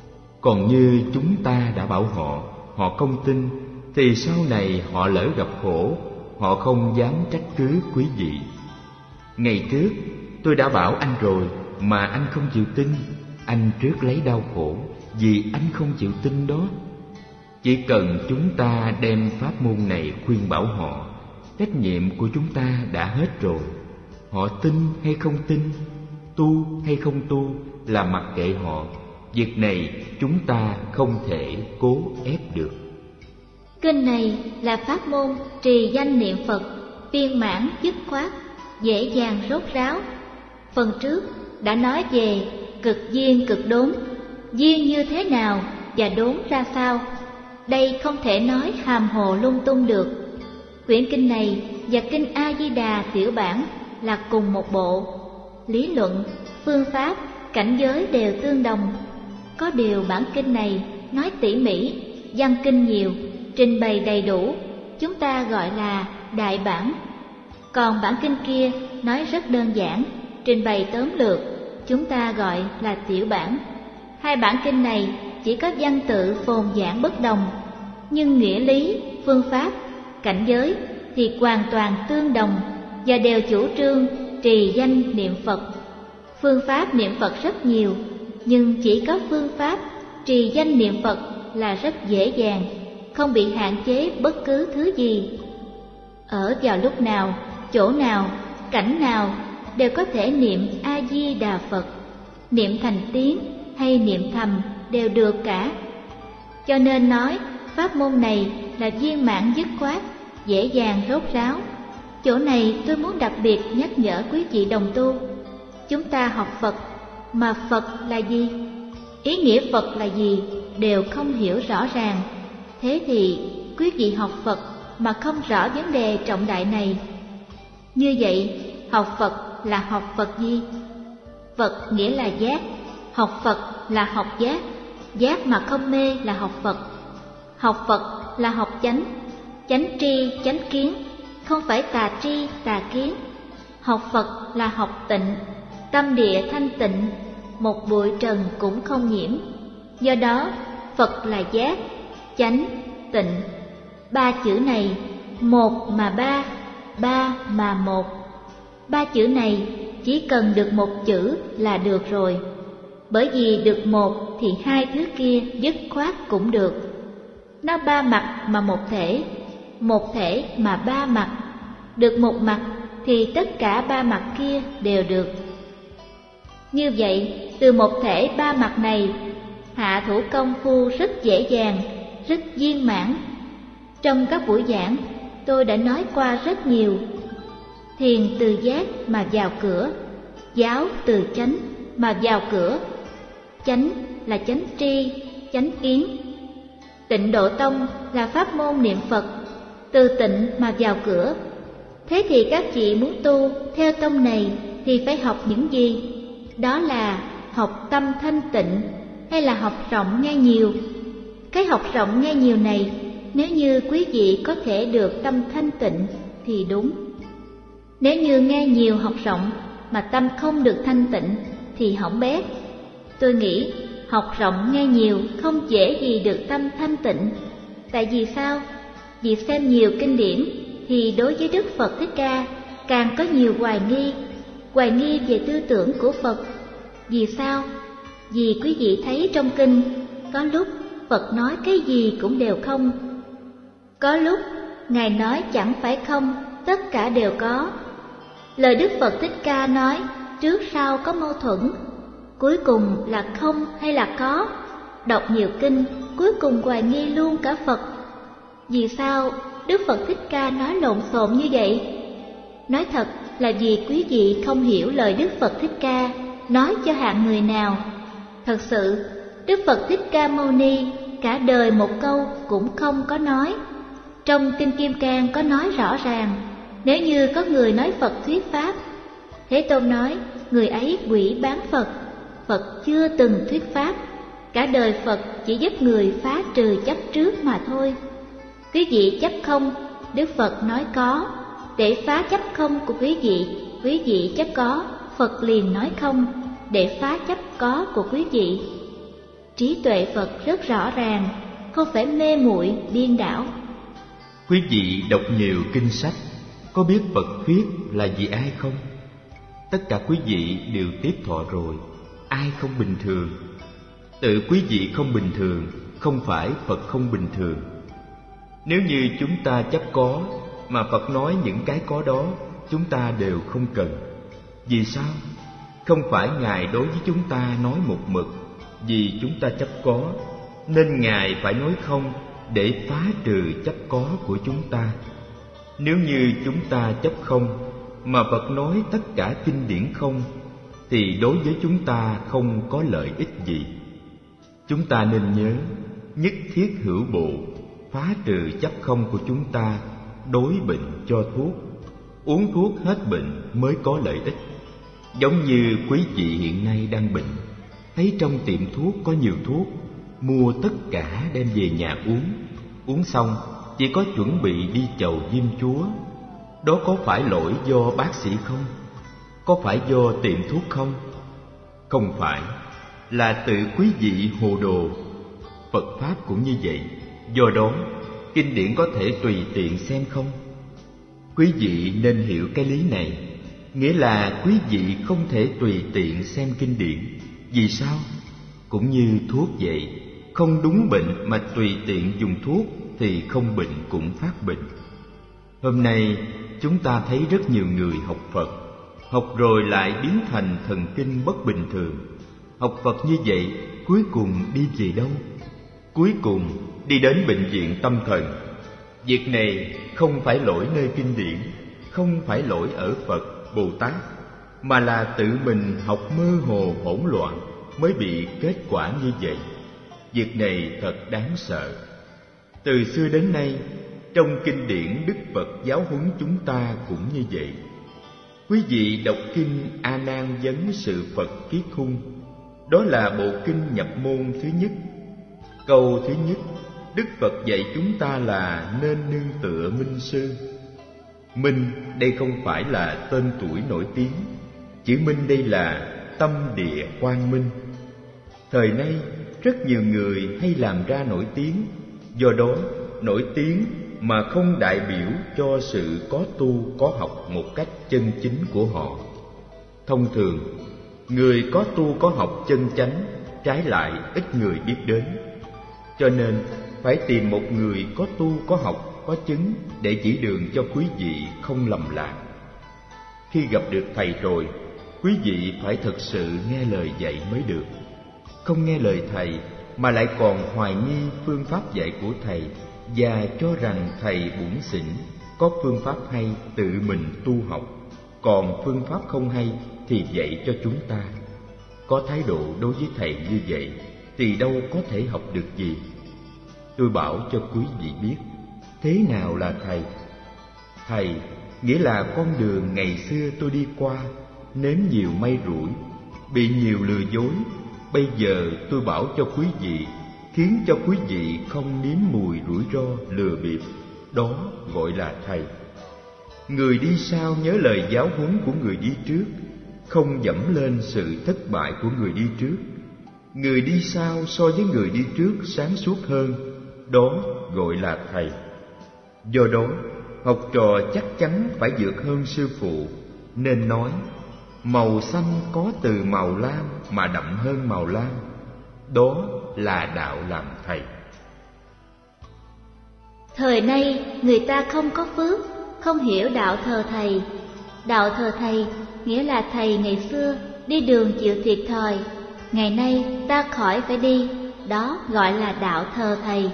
Còn như chúng ta đã bảo họ, họ không tin, thì sau này họ lỡ gặp khổ, họ không dám trách cứ quý vị. Ngày trước tôi đã bảo anh rồi mà anh không chịu tin, anh trước lấy đau khổ vì anh không chịu tin đó. Chỉ cần chúng ta đem pháp môn này khuyên bảo họ, trách nhiệm của chúng ta đã hết rồi. Họ tin hay không tin, tu hay không tu là mặc kệ họ. Việc này chúng ta không thể cố ép được. Kinh này là pháp môn trì danh niệm Phật, viên mãn dứt khoát, dễ dàng rốt ráo. Phần trước đã nói về cực viên cực đốn, viên như thế nào và đốn ra sao. Đây không thể nói hàm hồ lung tung được. Quyển kinh này và kinh A Di Đà tiểu bản là cùng một bộ. Lý luận, phương pháp, cảnh giới đều tương đồng. Có điều bản kinh này nói tỉ mỉ, văn kinh nhiều, trình bày đầy đủ, chúng ta gọi là đại bản. Còn bản kinh kia nói rất đơn giản, trình bày tóm lược, chúng ta gọi là tiểu bản. Hai bản kinh này chỉ có văn tự phồn giảng bất đồng, nhưng nghĩa lý, phương pháp, cảnh giới thì hoàn toàn tương đồng và đều chủ trương trì danh niệm Phật. Phương pháp niệm Phật rất nhiều, nhưng chỉ có phương pháp trì danh niệm Phật là rất dễ dàng, không bị hạn chế bất cứ thứ gì. Ở vào lúc nào, chỗ nào, cảnh nào đều có thể niệm A Di Đà Phật, niệm thành tiếng hay niệm thầm đều được cả. Cho nên nói pháp môn này là viên mãn dứt khoát, dễ dàng rốt ráo. Chỗ này tôi muốn đặc biệt nhắc nhở quý vị đồng tu. Chúng ta học Phật, mà Phật là gì? Ý nghĩa Phật là gì đều không hiểu rõ ràng. Thế thì quý vị học Phật mà không rõ vấn đề trọng đại này. Như vậy, học Phật là học Phật gì? Phật nghĩa là giác, học Phật là học giác, giác mà không mê là học Phật. Học Phật là học chánh, chánh tri, chánh kiến, không phải tà tri, tà kiến. Học Phật là học tịnh, tâm địa thanh tịnh, một bụi trần cũng không nhiễm. Do đó, Phật là giác, chánh, tịnh. Ba chữ này, một mà ba, ba mà một. Ba chữ này chỉ cần được một chữ là được rồi. Bởi vì được một thì hai thứ kia dứt khoát cũng được. Nó ba mặt mà một thể mà ba mặt. Được một mặt thì tất cả ba mặt kia đều được. Như vậy, từ một thể ba mặt này, hạ thủ công phu rất dễ dàng, rất viên mãn. Trong các buổi giảng, tôi đã nói qua rất nhiều. Thiền từ giác mà vào cửa, giáo từ chánh mà vào cửa. Chánh là chánh tri, chánh kiến. Tịnh Độ Tông là pháp môn niệm Phật, từ tịnh mà vào cửa. Thế thì các chị muốn tu theo tông này thì phải học những gì? Đó là học tâm thanh tịnh hay là học rộng nghe nhiều? Cái học rộng nghe nhiều này, nếu như quý vị có thể được tâm thanh tịnh thì đúng. Nếu như nghe nhiều học rộng mà tâm không được thanh tịnh thì hỏng bét. Tôi nghĩ học rộng nghe nhiều không dễ gì được tâm thanh tịnh. Tại vì sao? Vì xem nhiều kinh điển thì đối với Đức Phật Thích Ca càng có nhiều hoài nghi về tư tưởng của Phật. Vì sao? Vì quý vị thấy trong kinh, có lúc Phật nói cái gì cũng đều không. Có lúc Ngài nói chẳng phải không, tất cả đều có. Lời Đức Phật Thích Ca nói trước sau có mâu thuẫn, cuối cùng là không hay là có. Đọc nhiều kinh, cuối cùng hoài nghi luôn cả Phật. Vì sao Đức Phật Thích Ca nói lộn xộn như vậy? Nói thật là vì quý vị không hiểu lời Đức Phật Thích Ca nói cho hạng người nào. Thật sự, Đức Phật Thích Ca Mâu Ni cả đời một câu cũng không có nói. Trong Kinh Kim Cang có nói rõ ràng, nếu như có người nói Phật thuyết pháp, Thế Tôn nói người ấy quỷ bán Phật, Phật chưa từng thuyết pháp. Cả đời Phật chỉ giúp người phá trừ chấp trước mà thôi. Quý vị chấp không, Đức Phật nói có. Để phá chấp không của quý vị chấp có, Phật liền nói không, để phá chấp có của quý vị. Trí tuệ Phật rất rõ ràng, không phải mê muội điên đảo. Quý vị đọc nhiều kinh sách, có biết Phật thuyết là vì ai không? Tất cả quý vị đều tiếp thọ rồi, ai không bình thường? Tự quý vị không bình thường, không phải Phật không bình thường. Nếu như chúng ta chấp có, mà Phật nói những cái có đó, chúng ta đều không cần. Vì sao? Không phải Ngài đối với chúng ta nói một mực, vì chúng ta chấp có, nên Ngài phải nói không để phá trừ chấp có của chúng ta. Nếu như chúng ta chấp không, mà Phật nói tất cả kinh điển không, thì đối với chúng ta không có lợi ích gì. Chúng ta nên nhớ, nhất thiết hữu bộ, phá trừ chấp không của chúng ta, đối bệnh cho thuốc. Uống thuốc hết bệnh mới có lợi ích. Giống như quý vị hiện nay đang bệnh, thấy trong tiệm thuốc có nhiều thuốc, mua tất cả đem về nhà uống. Uống xong chỉ có chuẩn bị đi chầu Diêm Chúa. Đó có phải lỗi do bác sĩ không? Có phải do tiệm thuốc không? Không phải, là tự quý vị hồ đồ. Phật Pháp cũng như vậy. Do đó, kinh điển có thể tùy tiện xem không? Quý vị nên hiểu cái lý này. Nghĩa là quý vị không thể tùy tiện xem kinh điển. Vì sao? Cũng như thuốc vậy, không đúng bệnh mà tùy tiện dùng thuốc thì không bệnh cũng phát bệnh. Hôm nay chúng ta thấy rất nhiều người học Phật, học rồi lại biến thành thần kinh bất bình thường. Học Phật như vậy cuối cùng đi về đâu? Cuối cùng đi đến bệnh viện tâm thần. Việc này không phải lỗi nơi kinh điển, không phải lỗi ở Phật, Bồ Tát, mà là tự mình học mơ hồ hỗn loạn mới bị kết quả như vậy. Việc này thật đáng sợ. Từ xưa đến nay, trong kinh điển Đức Phật giáo huấn chúng ta cũng như vậy. Quý vị đọc kinh A Nan Vấn Sự Phật Kiết Khung, đó là bộ kinh nhập môn thứ nhất. Câu thứ nhất, Đức Phật dạy chúng ta là nên nương tựa minh sư. Minh đây không phải là tên tuổi nổi tiếng, chữ minh đây là tâm địa quang minh. Thời nay rất nhiều người hay làm ra nổi tiếng, do đó nổi tiếng mà không đại biểu cho sự có tu có học một cách chân chính của họ. Thông thường, người có tu có học chân chánh trái lại ít người biết đến. Cho nên phải tìm một người có tu có học có chứng để chỉ đường cho quý vị không lầm lạc. Khi gặp được thầy rồi, quý vị phải thực sự nghe lời dạy mới được. Không nghe lời thầy mà lại còn hoài nghi phương pháp dạy của thầy và cho rằng thầy bủn xỉn, có phương pháp hay tự mình tu học, còn phương pháp không hay thì dạy cho chúng ta. Có thái độ đối với thầy như vậy thì đâu có thể học được gì. Tôi bảo cho quý vị biết, thế nào là thầy? Thầy nghĩa là con đường ngày xưa tôi đi qua, nếm nhiều may rủi, bị nhiều lừa dối. Bây giờ tôi bảo cho quý vị, khiến cho quý vị không nếm mùi rủi ro lừa bịp, đó gọi là thầy. Người đi sau nhớ lời giáo huấn của người đi trước, không dẫm lên sự thất bại của người đi trước. Người đi sau so với người đi trước sáng suốt hơn, đó gọi là thầy. Do đó, học trò chắc chắn phải vượt hơn sư phụ, nên nói màu xanh có từ màu lam mà đậm hơn màu lam, đó là đạo làm thầy. Thời nay người ta không có phước, không hiểu đạo thờ thầy. Đạo thờ thầy nghĩa là thầy ngày xưa đi đường chịu thiệt thòi, ngày nay ta khỏi phải đi, đó gọi là đạo thờ thầy.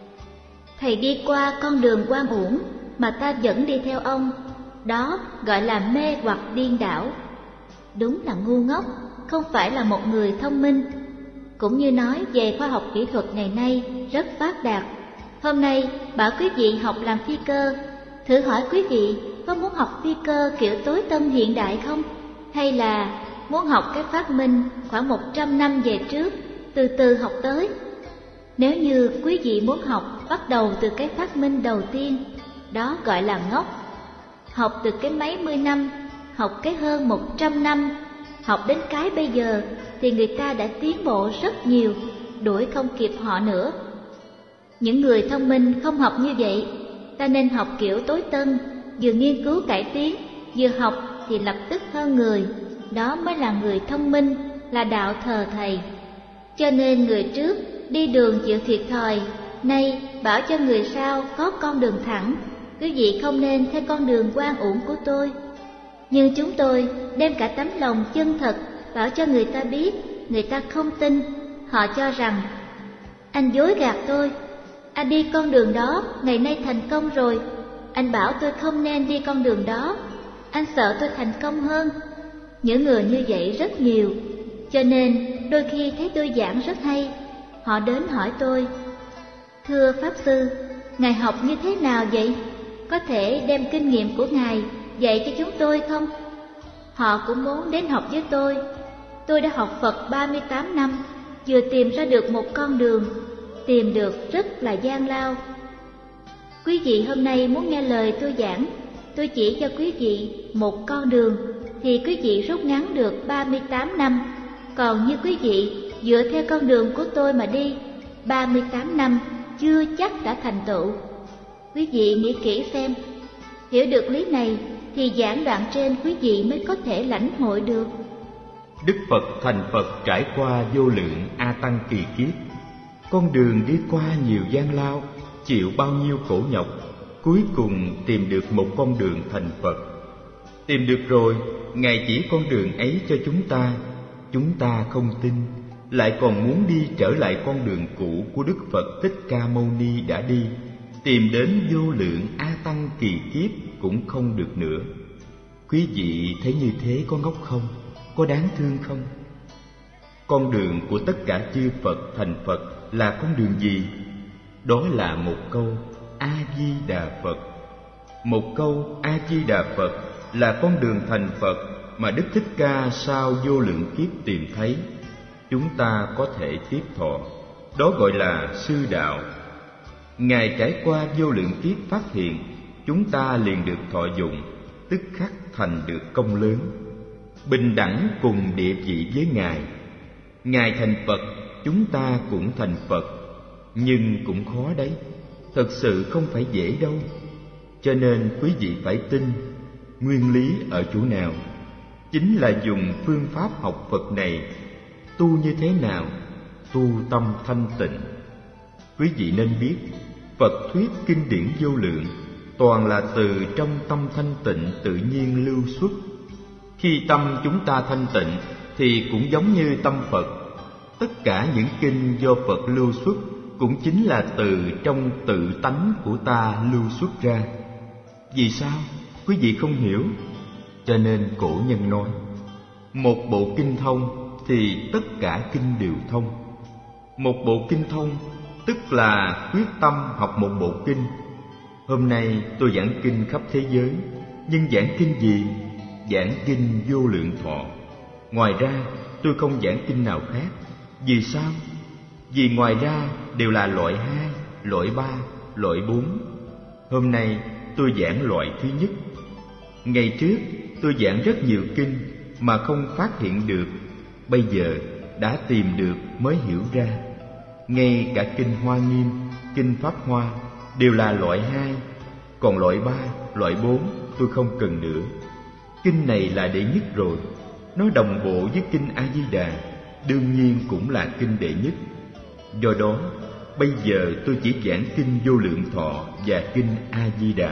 Thầy đi qua con đường oan uổng mà ta vẫn đi theo ông, đó gọi là mê hoặc điên đảo. Đúng là ngu ngốc, không phải là một người thông minh. Cũng như nói về khoa học kỹ thuật ngày nay rất phát đạt. Hôm nay bảo quý vị học làm phi cơ, thử hỏi quý vị có muốn học phi cơ kiểu tối tân hiện đại không? Hay là muốn học cái phát minh khoảng 100 năm về trước, từ từ học tới? Nếu như quý vị muốn học bắt đầu từ cái phát minh đầu tiên, đó gọi là ngốc. Học từ cái mấy mươi năm, học cái hơn 100 năm, học đến cái bây giờ thì người ta đã tiến bộ rất nhiều, đuổi không kịp họ nữa. Những người thông minh không học như vậy, ta nên học kiểu tối tân, vừa nghiên cứu cải tiến, vừa học thì lập tức hơn người. Đó mới là người thông minh, là đạo thờ thầy. Cho nên người trước đi đường chịu thiệt thòi, nay bảo cho người sau có con đường thẳng. Quý vị không nên theo con đường oan uổng của tôi. Nhưng chúng tôi đem cả tấm lòng chân thật bảo cho người ta biết, người ta không tin. Họ cho rằng anh dối gạt tôi, anh đi con đường đó ngày nay thành công rồi. Anh bảo tôi không nên đi con đường đó, anh sợ tôi thành công hơn. Những người như vậy rất nhiều, cho nên đôi khi thấy tôi giảng rất hay, họ đến hỏi tôi: thưa Pháp Sư, Ngài học như thế nào vậy? Có thể đem kinh nghiệm của Ngài dạy cho chúng tôi không? Họ cũng muốn đến học với tôi. Tôi đã học Phật 38 năm, vừa tìm ra được một con đường, tìm được rất là gian lao. Quý vị hôm nay muốn nghe lời tôi giảng, tôi chỉ cho quý vị một con đường, thì quý vị rút ngắn được 38 năm. Còn như quý vị dựa theo con đường của tôi mà đi, 38 năm chưa chắc đã thành tựu. Quý vị nghĩ kỹ xem, hiểu được lý này thì giảng đoạn trên quý vị mới có thể lãnh hội được. Đức Phật thành Phật trải qua vô lượng A Tăng kỳ kiếp, con đường đi qua nhiều gian lao, chịu bao nhiêu khổ nhọc, cuối cùng tìm được một con đường thành Phật. Tìm được rồi, Ngài chỉ con đường ấy cho chúng ta không tin, lại còn muốn đi trở lại con đường cũ của Đức Phật Thích Ca Mâu Ni đã đi, tìm đến vô lượng A Tăng kỳ kiếp cũng không được nữa. Quý vị thấy như thế có ngốc không? Có đáng thương không? Con đường của tất cả chư Phật thành Phật là con đường gì? Đó là một câu: A Di Đà Phật. Một câu A Di Đà Phật là con đường thành Phật mà Đức Thích Ca sau vô lượng kiếp tìm thấy. Chúng ta có thể tiếp thọ, đó gọi là sư đạo. Ngài trải qua vô lượng kiếp phát hiện, chúng ta liền được thọ dụng, tức khắc thành được công lớn, bình đẳng cùng địa vị với Ngài. Ngài thành Phật, chúng ta cũng thành Phật. Nhưng cũng khó đấy, thật sự không phải dễ đâu. Cho nên quý vị phải tin. Nguyên lý ở chỗ nào? Chính là dùng phương pháp học Phật này. Tu như thế nào? Tu tâm thanh tịnh. Quý vị nên biết, Phật thuyết kinh điển vô lượng toàn là từ trong tâm thanh tịnh tự nhiên lưu xuất. Khi tâm chúng ta thanh tịnh thì cũng giống như tâm Phật. Tất cả những kinh do Phật lưu xuất cũng chính là từ trong tự tánh của ta lưu xuất ra. Vì sao? Quý vị không hiểu. Cho nên cổ nhân nói, một bộ kinh thông thì tất cả kinh đều thông. Một bộ kinh thông tức là quyết tâm học một bộ kinh. Hôm nay tôi giảng kinh khắp thế giới, nhưng giảng kinh gì? Giảng kinh Vô Lượng Thọ. Ngoài ra tôi không giảng kinh nào khác. Vì sao? Vì ngoài ra đều là loại 2, loại 3, loại 4. Hôm nay tôi giảng loại thứ nhất. Ngày trước tôi giảng rất nhiều kinh mà không phát hiện được, bây giờ đã tìm được mới hiểu ra. Ngay cả kinh Hoa Nghiêm, kinh Pháp Hoa đều là loại 2, còn loại 3, loại 4 tôi không cần nữa. Kinh này là đệ nhất rồi, nó đồng bộ với kinh A Di Đà, đương nhiên cũng là kinh đệ nhất. Do đó, bây giờ tôi chỉ giảng kinh Vô Lượng Thọ và kinh A Di Đà.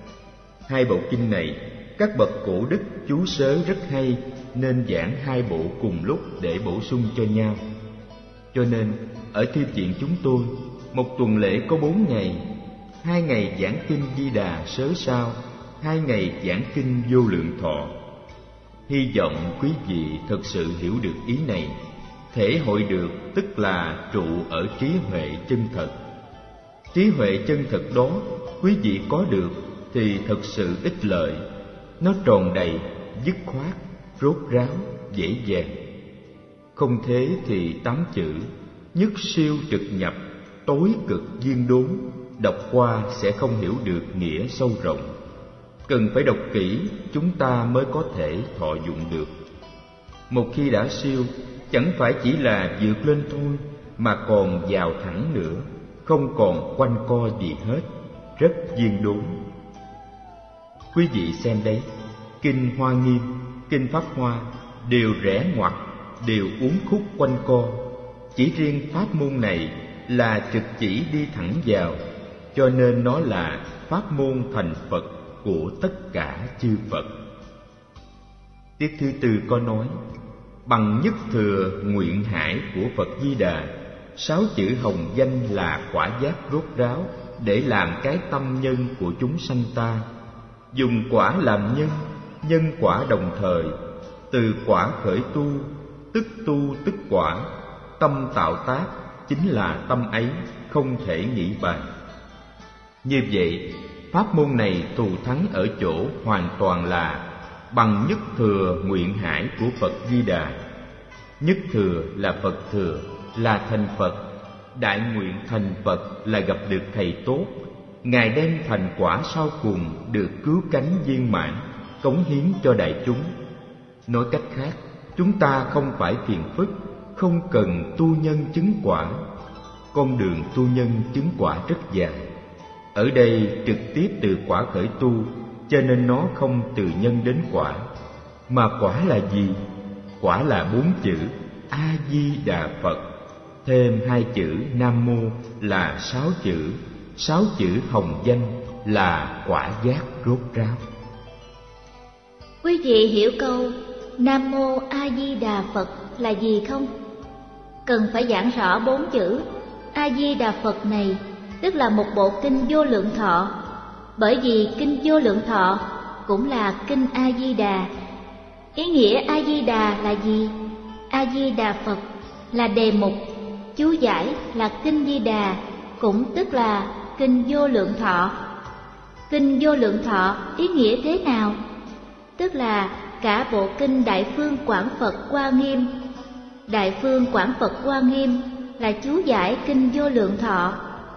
Hai bộ kinh này, các bậc cổ đức chú sớ rất hay, nên giảng hai bộ cùng lúc để bổ sung cho nhau. Cho nên, ở thư viện chúng tôi, một tuần lễ có 4 ngày, 2 ngày giảng kinh Di Đà sớ sao, 2 ngày giảng kinh Vô Lượng Thọ. Hy vọng quý vị thật sự hiểu được ý này. Thể hội được tức là trụ ở trí huệ chân thật. Trí huệ chân thật đó quý vị có được thì thật sự ích lợi. Nó tròn đầy, dứt khoát, rốt ráo, dễ dàng. Không thế thì 8 chữ nhất siêu trực nhập, tối cực viên đốn, đọc qua sẽ không hiểu được nghĩa sâu rộng. Cần phải đọc kỹ chúng ta mới có thể thọ dụng được. Một khi đã siêu, chẳng phải chỉ là vượt lên thôi, mà còn vào thẳng nữa, không còn quanh co gì hết, rất viên đốn. Quý vị xem đấy, kinh Hoa Nghiêm, kinh Pháp Hoa đều rẽ ngoặt, đều uốn khúc quanh co. Chỉ riêng pháp môn này là trực chỉ đi thẳng vào, cho nên nó là pháp môn thành Phật của tất cả chư Phật. Tiết thứ tư có nói, bằng nhất thừa nguyện hải của Phật Di Đà, 6 chữ hồng danh là quả giác rốt ráo để làm cái tâm nhân của chúng sanh ta. Dùng quả làm nhân, nhân quả đồng thời, từ quả khởi tu tức quả. Tâm tạo tác chính là tâm ấy, không thể nghĩ bàn. Như vậy, pháp môn này thù thắng ở chỗ hoàn toàn là bằng nhất thừa nguyện hải của Phật Di Đà. Nhất thừa là Phật thừa, là thành Phật. Đại nguyện thành Phật là gặp được Thầy tốt. Ngài đem thành quả sau cùng được cứu cánh viên mãn, cống hiến cho đại chúng. Nói cách khác, chúng ta không phải phiền phức, không cần tu nhân chứng quả. Con đường tu nhân chứng quả rất dài. Ở đây trực tiếp từ quả khởi tu, cho nên nó không từ nhân đến quả. Mà quả là gì? Quả là 4 chữ A Di Đà Phật, thêm 2 chữ Nam Mô là 6 chữ, 6 chữ hồng danh là quả giác rốt ráo. Quý vị hiểu câu Nam Mô A Di Đà Phật là gì không? Cần phải giảng rõ 4 chữ A Di Đà Phật này, tức là một bộ kinh Vô Lượng Thọ. Bởi vì kinh Vô Lượng Thọ cũng là kinh A Di Đà. Ý nghĩa A Di Đà là gì? A Di Đà Phật là đề mục, chú giải là kinh Di Đà, cũng tức là Kinh Vô Lượng Thọ. Kinh Vô Lượng Thọ ý nghĩa thế nào? Tức là cả bộ kinh Đại Phương Quảng Phật Hoa Nghiêm. Đại Phương Quảng Phật Hoa Nghiêm là chú giải Kinh Vô Lượng Thọ.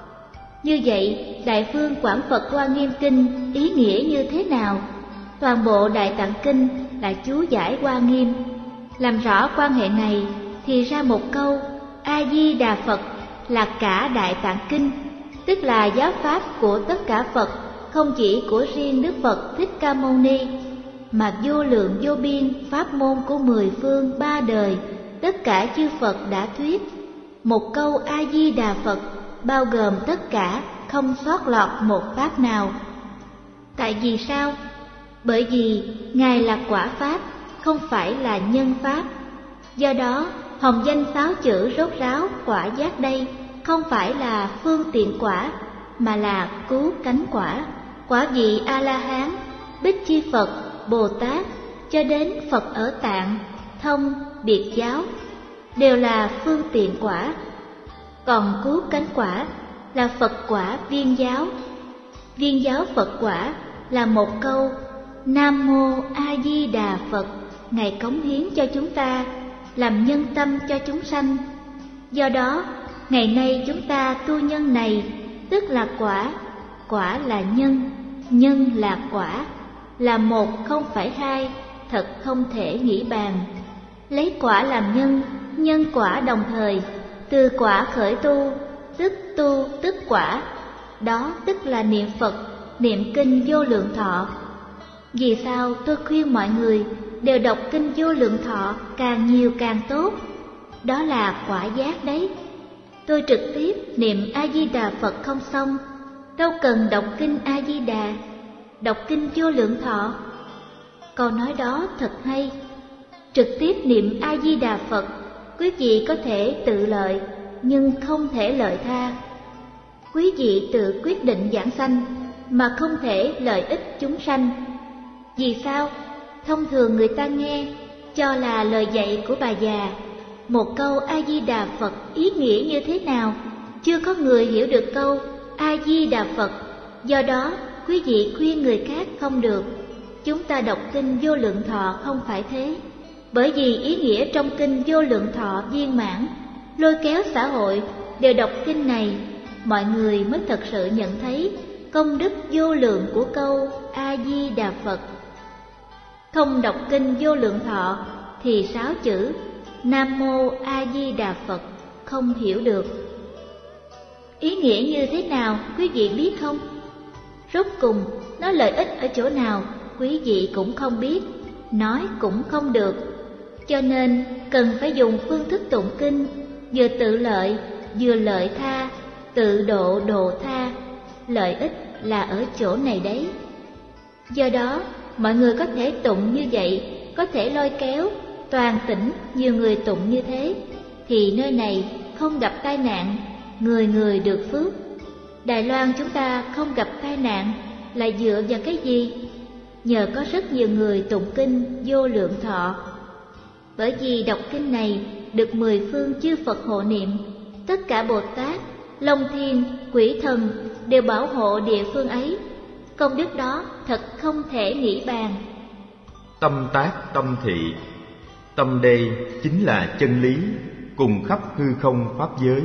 Như vậy, Đại Phương Quảng Phật Hoa Nghiêm Kinh ý nghĩa như thế nào? Toàn bộ Đại Tạng Kinh là chú giải Hoa Nghiêm. Làm rõ quan hệ này thì ra một câu A Di Đà Phật là cả Đại Tạng Kinh, tức là giáo pháp của tất cả Phật, không chỉ của riêng Đức Phật Thích Ca Mâu Ni, mà vô lượng vô biên pháp môn của 10 phương 3 đời, tất cả chư Phật đã thuyết. Một câu A Di Đà Phật bao gồm tất cả, không sót lọt một pháp nào. Tại vì sao? Bởi vì Ngài là quả pháp, không phải là nhân pháp. Do đó, hồng danh 6 chữ rốt ráo quả giác đây không phải là phương tiện quả, mà là cứu cánh quả. Quả vị A-la-hán, Bích Chi Phật, Bồ Tát, cho đến Phật ở Tạng, Thông, Biệt Giáo, đều là phương tiện quả. Còn cứu cánh quả là Phật quả viên giáo. Viên giáo Phật quả là một câu Nam Mô A Di Đà Phật, Ngài cống hiến cho chúng ta, làm nhân tâm cho chúng sanh. Do đó, ngày nay chúng ta tu nhân này, tức là quả, quả là nhân, nhân là quả, là một không phải hai, thật không thể nghĩ bàn. Lấy quả làm nhân, nhân quả đồng thời, từ quả khởi tu tức quả. Đó tức là niệm Phật, niệm Kinh Vô Lượng Thọ. Vì sao tôi khuyên mọi người đều đọc Kinh Vô Lượng Thọ càng nhiều càng tốt? Đó là quả giác đấy. Tôi trực tiếp niệm A Di Đà Phật không xong, đâu cần đọc Kinh A Di Đà, đọc Kinh Vô Lượng Thọ. Câu nói đó thật hay. Trực tiếp niệm A Di Đà Phật, quý vị có thể tự lợi, nhưng không thể lợi tha. Quý vị tự quyết định giảng sanh, mà không thể lợi ích chúng sanh. Vì sao? Thông thường người ta nghe cho là lời dạy của bà già. Một câu A Di Đà Phật ý nghĩa như thế nào? Chưa có người hiểu được câu A Di Đà Phật. Do đó, quý vị khuyên người khác không được. Chúng ta đọc Kinh Vô Lượng Thọ không phải thế. Bởi vì ý nghĩa trong Kinh Vô Lượng Thọ viên mãn, lôi kéo xã hội đều đọc kinh này, mọi người mới thật sự nhận thấy công đức vô lượng của câu A Di Đà Phật. Không đọc Kinh Vô Lượng Thọ thì 6 chữ Nam Mô A Di Đà Phật không hiểu được. Ý nghĩa như thế nào quý vị biết không? Rốt cùng nó lợi ích ở chỗ nào quý vị cũng không biết, nói cũng không được. Cho nên cần phải dùng phương thức tụng kinh, vừa tự lợi, vừa lợi tha, tự độ độ tha. Lợi ích là ở chỗ này đấy. Do đó, mọi người có thể tụng như vậy, có thể lôi kéo toàn tỉnh nhiều người tụng như thế, thì nơi này không gặp tai nạn, người người được phước. Đài Loan chúng ta không gặp tai nạn là dựa vào cái gì? Nhờ có rất nhiều người tụng Kinh Vô Lượng Thọ. Bởi vì đọc kinh này được 10 phương chư Phật hộ niệm, tất cả Bồ Tát, Long Thiên, Quỷ Thần đều bảo hộ địa phương ấy. Công đức đó thật không thể nghĩ bàn. Tâm tác tâm thị. Tâm đây chính là chân lý, cùng khắp hư không pháp giới.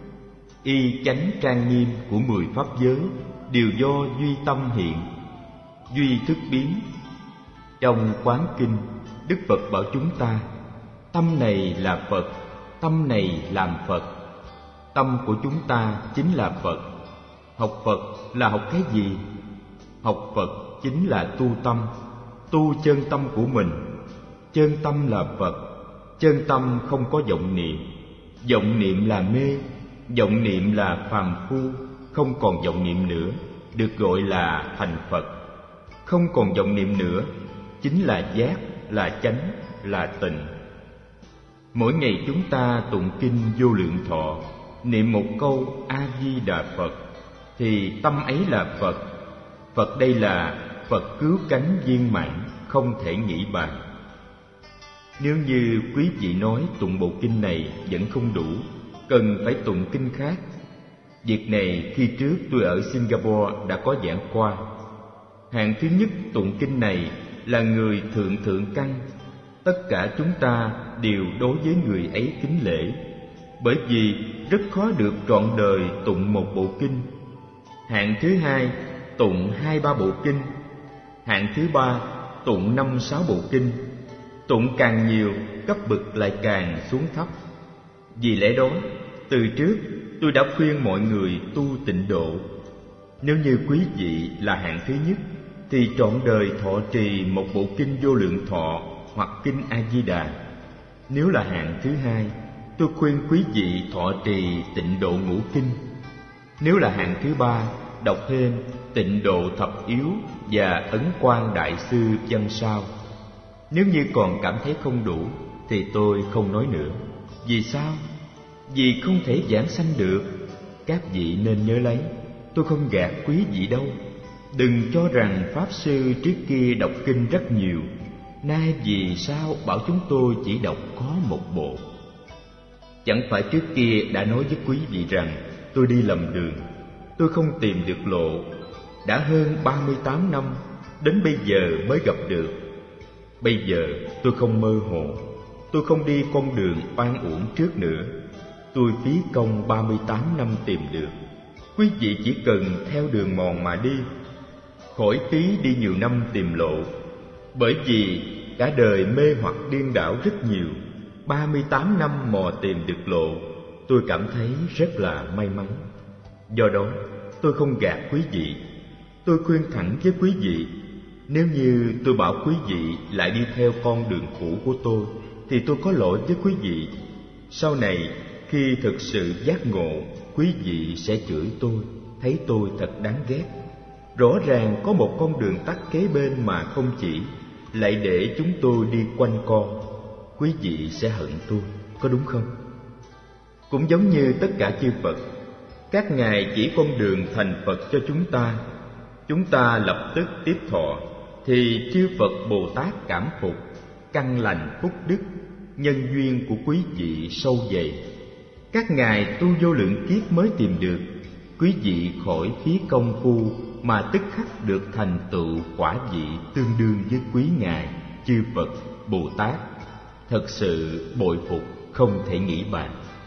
Y chánh trang nghiêm của 10 pháp giới đều do duy tâm hiện, duy thức biến. Trong Quán Kinh, Đức Phật bảo chúng ta, tâm này là Phật, tâm này làm Phật. Tâm của chúng ta chính là Phật. Học Phật là học cái gì? Học Phật chính là tu tâm, tu chân tâm của mình. Chân tâm là Phật, chân tâm không có vọng niệm. Vọng niệm là mê, vọng niệm là phàm phu, không còn vọng niệm nữa, được gọi là thành Phật. Không còn vọng niệm nữa, chính là giác, là chánh, là tịnh. Mỗi ngày chúng ta tụng Kinh Vô Lượng Thọ, niệm một câu A Di Đà Phật, thì tâm ấy là Phật. Phật đây là Phật cứu cánh viên mãn, không thể nghĩ bàn. Nếu như quý vị nói tụng bộ kinh này vẫn không đủ, cần phải tụng kinh khác. Việc này khi trước tôi ở Singapore đã có giảng qua. Hạng thứ nhất tụng kinh này là người thượng căn. Tất cả chúng ta đều đối với người ấy kính lễ, bởi vì rất khó được trọn đời tụng một bộ kinh. Hạng thứ hai tụng 2-3 bộ kinh. Hạng thứ ba tụng 5-6 bộ kinh. Tụng càng nhiều, cấp bậc lại càng xuống thấp. Vì lẽ đó, từ trước tôi đã khuyên mọi người tu tịnh độ. Nếu như quý vị là hạng thứ nhất thì trọn đời thọ trì một bộ kinh Vô Lượng Thọ hoặc kinh A Di Đà. Nếu là hạng thứ hai, tôi khuyên quý vị thọ trì Tịnh Độ Ngũ Kinh. Nếu là hạng thứ ba, đọc thêm Tịnh Độ Thập Yếu và Ấn Quang Đại Sư Văn Sao. Nếu như còn cảm thấy không đủ thì tôi không nói nữa. Vì sao? Vì không thể giảng sanh được. Các vị nên nhớ lấy, tôi không gạt quý vị đâu. Đừng cho rằng Pháp Sư trước kia đọc kinh rất nhiều, nay vì sao bảo chúng tôi chỉ đọc có một bộ? Chẳng phải trước kia đã nói với quý vị rằng tôi đi lầm đường, tôi không tìm được lộ. Đã hơn 38 năm, đến bây giờ mới gặp được. Bây giờ tôi không mơ hồ, tôi không đi con đường oan uổng trước nữa. Tôi phí công 38 năm tìm được. Quý vị chỉ cần theo đường mòn mà đi, khỏi phí đi nhiều năm tìm lộ. Bởi vì cả đời mê hoặc điên đảo rất nhiều, 38 năm mò tìm được lộ, tôi cảm thấy rất là may mắn. Do đó, tôi không gạt quý vị. Tôi khuyên thẳng với quý vị, nếu như tôi bảo quý vị lại đi theo con đường cũ của tôi thì tôi có lỗi với quý vị. Sau này khi thực sự giác ngộ, quý vị sẽ chửi tôi, thấy tôi thật đáng ghét. Rõ ràng có một con đường tắt kế bên mà không chỉ, lại để chúng tôi đi quanh co. Quý vị sẽ hận tôi, có đúng không? Cũng giống như tất cả chư Phật, các ngài chỉ con đường thành Phật cho chúng ta lập tức tiếp thọ, thì chư Phật Bồ Tát cảm phục, căn lành phúc đức, nhân duyên của quý vị sâu dày. Các ngài tu vô lượng kiếp mới tìm được, quý vị khỏi phí công phu mà tức khắc được thành tựu quả vị tương đương với quý ngài chư Phật Bồ Tát. Thật sự bội phục không thể nghĩ bàn.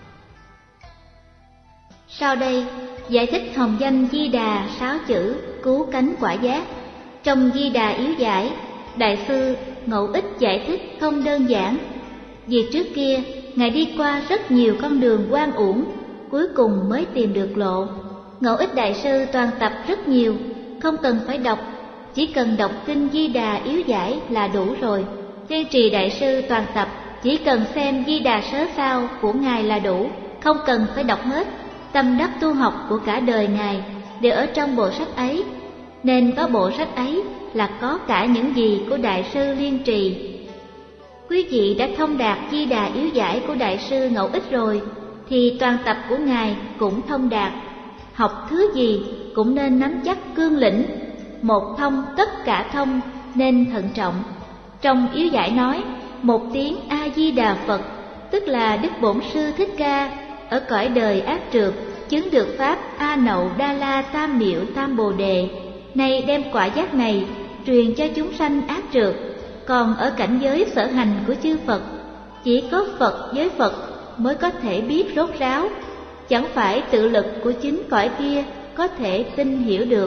Sau đây giải thích hồng danh Di Đà 6 chữ cứu cánh quả giác. Trong Di Đà yếu giải, Đại sư Ngẫu Ích giải thích không đơn giản. Vì trước kia ngài đi qua rất nhiều con đường oan uổng, cuối cùng mới tìm được lộ. Ngẫu Ích Đại sư toàn tập rất nhiều, không cần phải đọc, chỉ cần đọc kinh Di Đà yếu giải là đủ rồi. Thiên Trì Đại sư toàn tập, chỉ cần xem Di Đà Sớ Sao của ngài là đủ, không cần phải đọc hết. Tâm đắc tu học của cả đời ngài đều ở trong bộ sách ấy, nên có bộ sách ấy là có cả những gì của Đại sư Liên Trì. Quý vị đã thông đạt Di Đà yếu giải của Đại sư Ngẫu Ích rồi, thì toàn tập của ngài cũng thông đạt. Học thứ gì cũng nên nắm chắc cương lĩnh, một thông tất cả thông, nên thận trọng. Trong yếu giải nói, một tiếng A Di Đà Phật, tức là Đức Bổn Sư Thích Ca ở cõi đời ác trượt chứng được pháp A Nậu Đa La Tam Miệu Tam Bồ Đề, nay đem quả giác này truyền cho chúng sanh ác trượt. Còn ở cảnh giới sở hành của chư Phật, chỉ có Phật với Phật mới có thể biết rốt ráo, chẳng phải tự lực của chính cõi kia có thể tin hiểu được.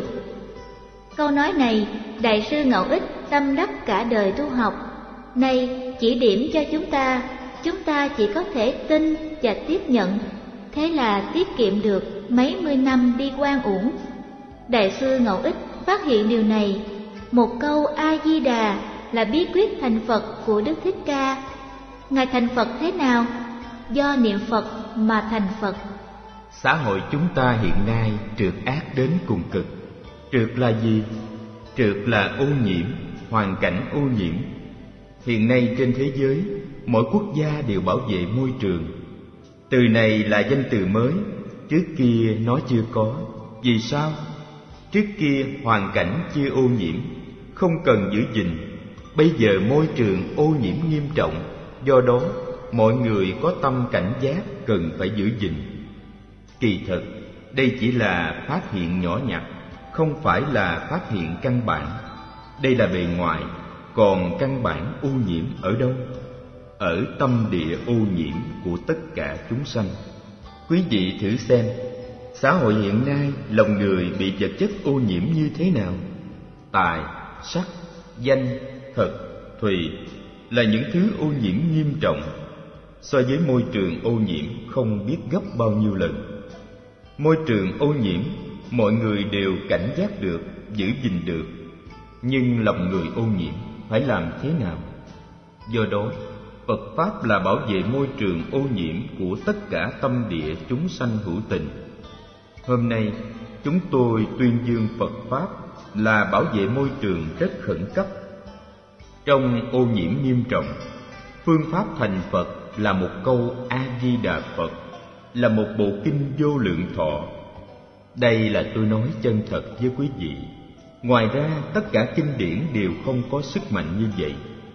Câu nói này Đại sư Ngẫu Ích tâm đắc cả đời tu học, nay chỉ điểm cho chúng ta chỉ có thể tin và tiếp nhận, thế là tiết kiệm được mấy mươi năm đi oan uổng. Đại sư Ngẫu Ích phát hiện điều này, một câu A Di Đà là bí quyết thành Phật của Đức Thích Ca. Ngài thành Phật thế nào? Do niệm Phật mà thành Phật. Xã hội chúng ta hiện nay trượt ác đến cùng cực. Trượt là gì? Trượt là ô nhiễm, hoàn cảnh ô nhiễm. Hiện nay trên thế giới, mỗi quốc gia đều bảo vệ môi trường. Từ này là danh từ mới, trước kia nó chưa có. Vì sao? Trước kia hoàn cảnh chưa ô nhiễm, không cần giữ gìn. Bây giờ môi trường ô nhiễm nghiêm trọng, do đó mọi người có tâm cảnh giác cần phải giữ gìn. Kỳ thực, Đây chỉ là phát hiện nhỏ nhặt, không phải là phát hiện căn bản. Đây là bề ngoài, còn căn bản ô nhiễm ở đâu? Ở tâm địa ô nhiễm của tất cả chúng sanh. Quý vị thử xem, xã hội hiện nay lòng người bị vật chất ô nhiễm như thế nào? Tài, sắc, danh, thật, thùy là những thứ ô nhiễm nghiêm trọng, so với môi trường ô nhiễm không biết gấp bao nhiêu lần. Môi trường ô nhiễm mọi người đều cảnh giác được, giữ gìn được, nhưng lòng người ô nhiễm phải làm thế nào? Do đó, Phật Pháp là bảo vệ môi trường ô nhiễm của tất cả tâm địa chúng sanh hữu tình. Hôm nay, chúng tôi tuyên dương Phật Pháp là bảo vệ môi trường rất khẩn cấp. Trong ô nhiễm nghiêm trọng, phương pháp thành Phật là một câu A-di-đà Phật, là một bộ kinh vô lượng thọ. Đây là tôi nói chân thật với quý vị. Ngoài ra, tất cả kinh điển đều không có sức mạnh như vậy.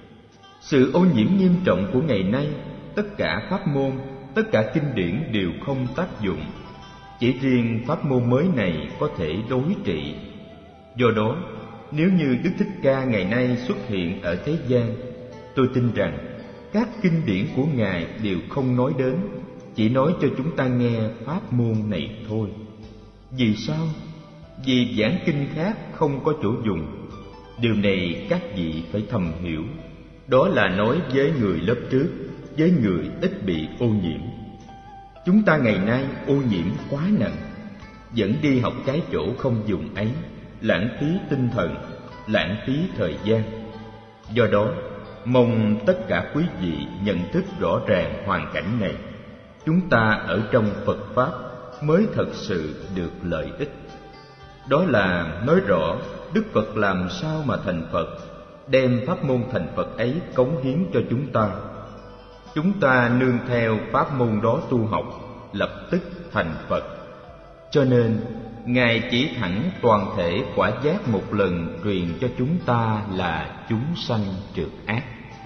Sự ô nhiễm nghiêm trọng của ngày nay, tất cả pháp môn, tất cả kinh điển đều không tác dụng. Chỉ riêng pháp môn mới này có thể đối trị. Do đó, nếu như Đức Thích Ca ngày nay xuất hiện ở thế gian, tôi tin rằng các kinh điển của Ngài đều không nói đến, chỉ nói cho chúng ta nghe pháp môn này thôi. Vì sao? Vì giảng kinh khác không có chỗ dùng. Điều này các vị phải thầm hiểu. Đó là nói với người lớp trước, với người ít bị ô nhiễm. Chúng ta ngày nay ô nhiễm quá nặng, vẫn đi học cái chỗ không dùng ấy, lãng phí tinh thần, lãng phí thời gian. Do đó, mong tất cả quý vị nhận thức rõ ràng hoàn cảnh này. Chúng ta ở trong Phật Pháp mới thật sự được lợi ích. Đó là nói rõ Đức Phật làm sao mà thành Phật, đem pháp môn thành Phật ấy cống hiến cho chúng ta. Chúng ta nương theo pháp môn đó tu học, lập tức thành Phật. Cho nên, Ngài chỉ thẳng toàn thể quả giác một lần truyền cho chúng ta là chúng sanh trượt ác.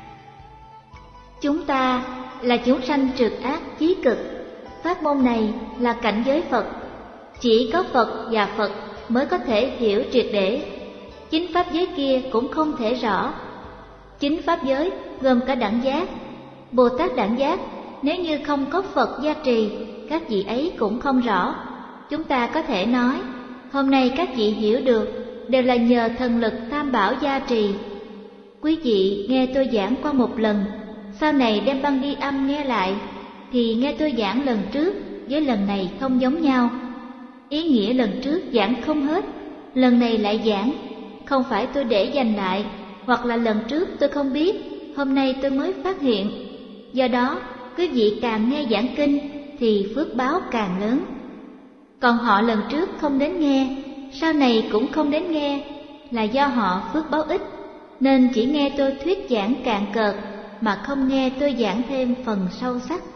Chúng ta là chúng sanh trượt ác chí cực. Pháp môn này là cảnh giới Phật. Chỉ có Phật và Phật mới có thể hiểu triệt để. Chính pháp giới kia cũng không thể rõ. Chính pháp giới gồm cả đẳng giác. Bồ Tát đẳng giác, nếu như không có Phật gia trì, các vị ấy cũng không rõ. Chúng ta có thể nói, hôm nay các vị hiểu được đều là nhờ thần lực Tam Bảo gia trì. Quý vị nghe tôi giảng qua một lần, sau này đem băng ghi âm nghe lại, thì nghe tôi giảng lần trước với lần này không giống nhau. Ý nghĩa lần trước giảng không hết, lần này lại giảng. Không phải tôi để dành lại, hoặc là lần trước tôi không biết, hôm nay tôi mới phát hiện. Do đó, quý vị càng nghe giảng kinh thì phước báo càng lớn. Còn họ lần trước không đến nghe, sau này cũng không đến nghe, là do họ phước báo ít, nên chỉ nghe tôi thuyết giảng cạn cợt mà không nghe tôi giảng thêm phần sâu sắc.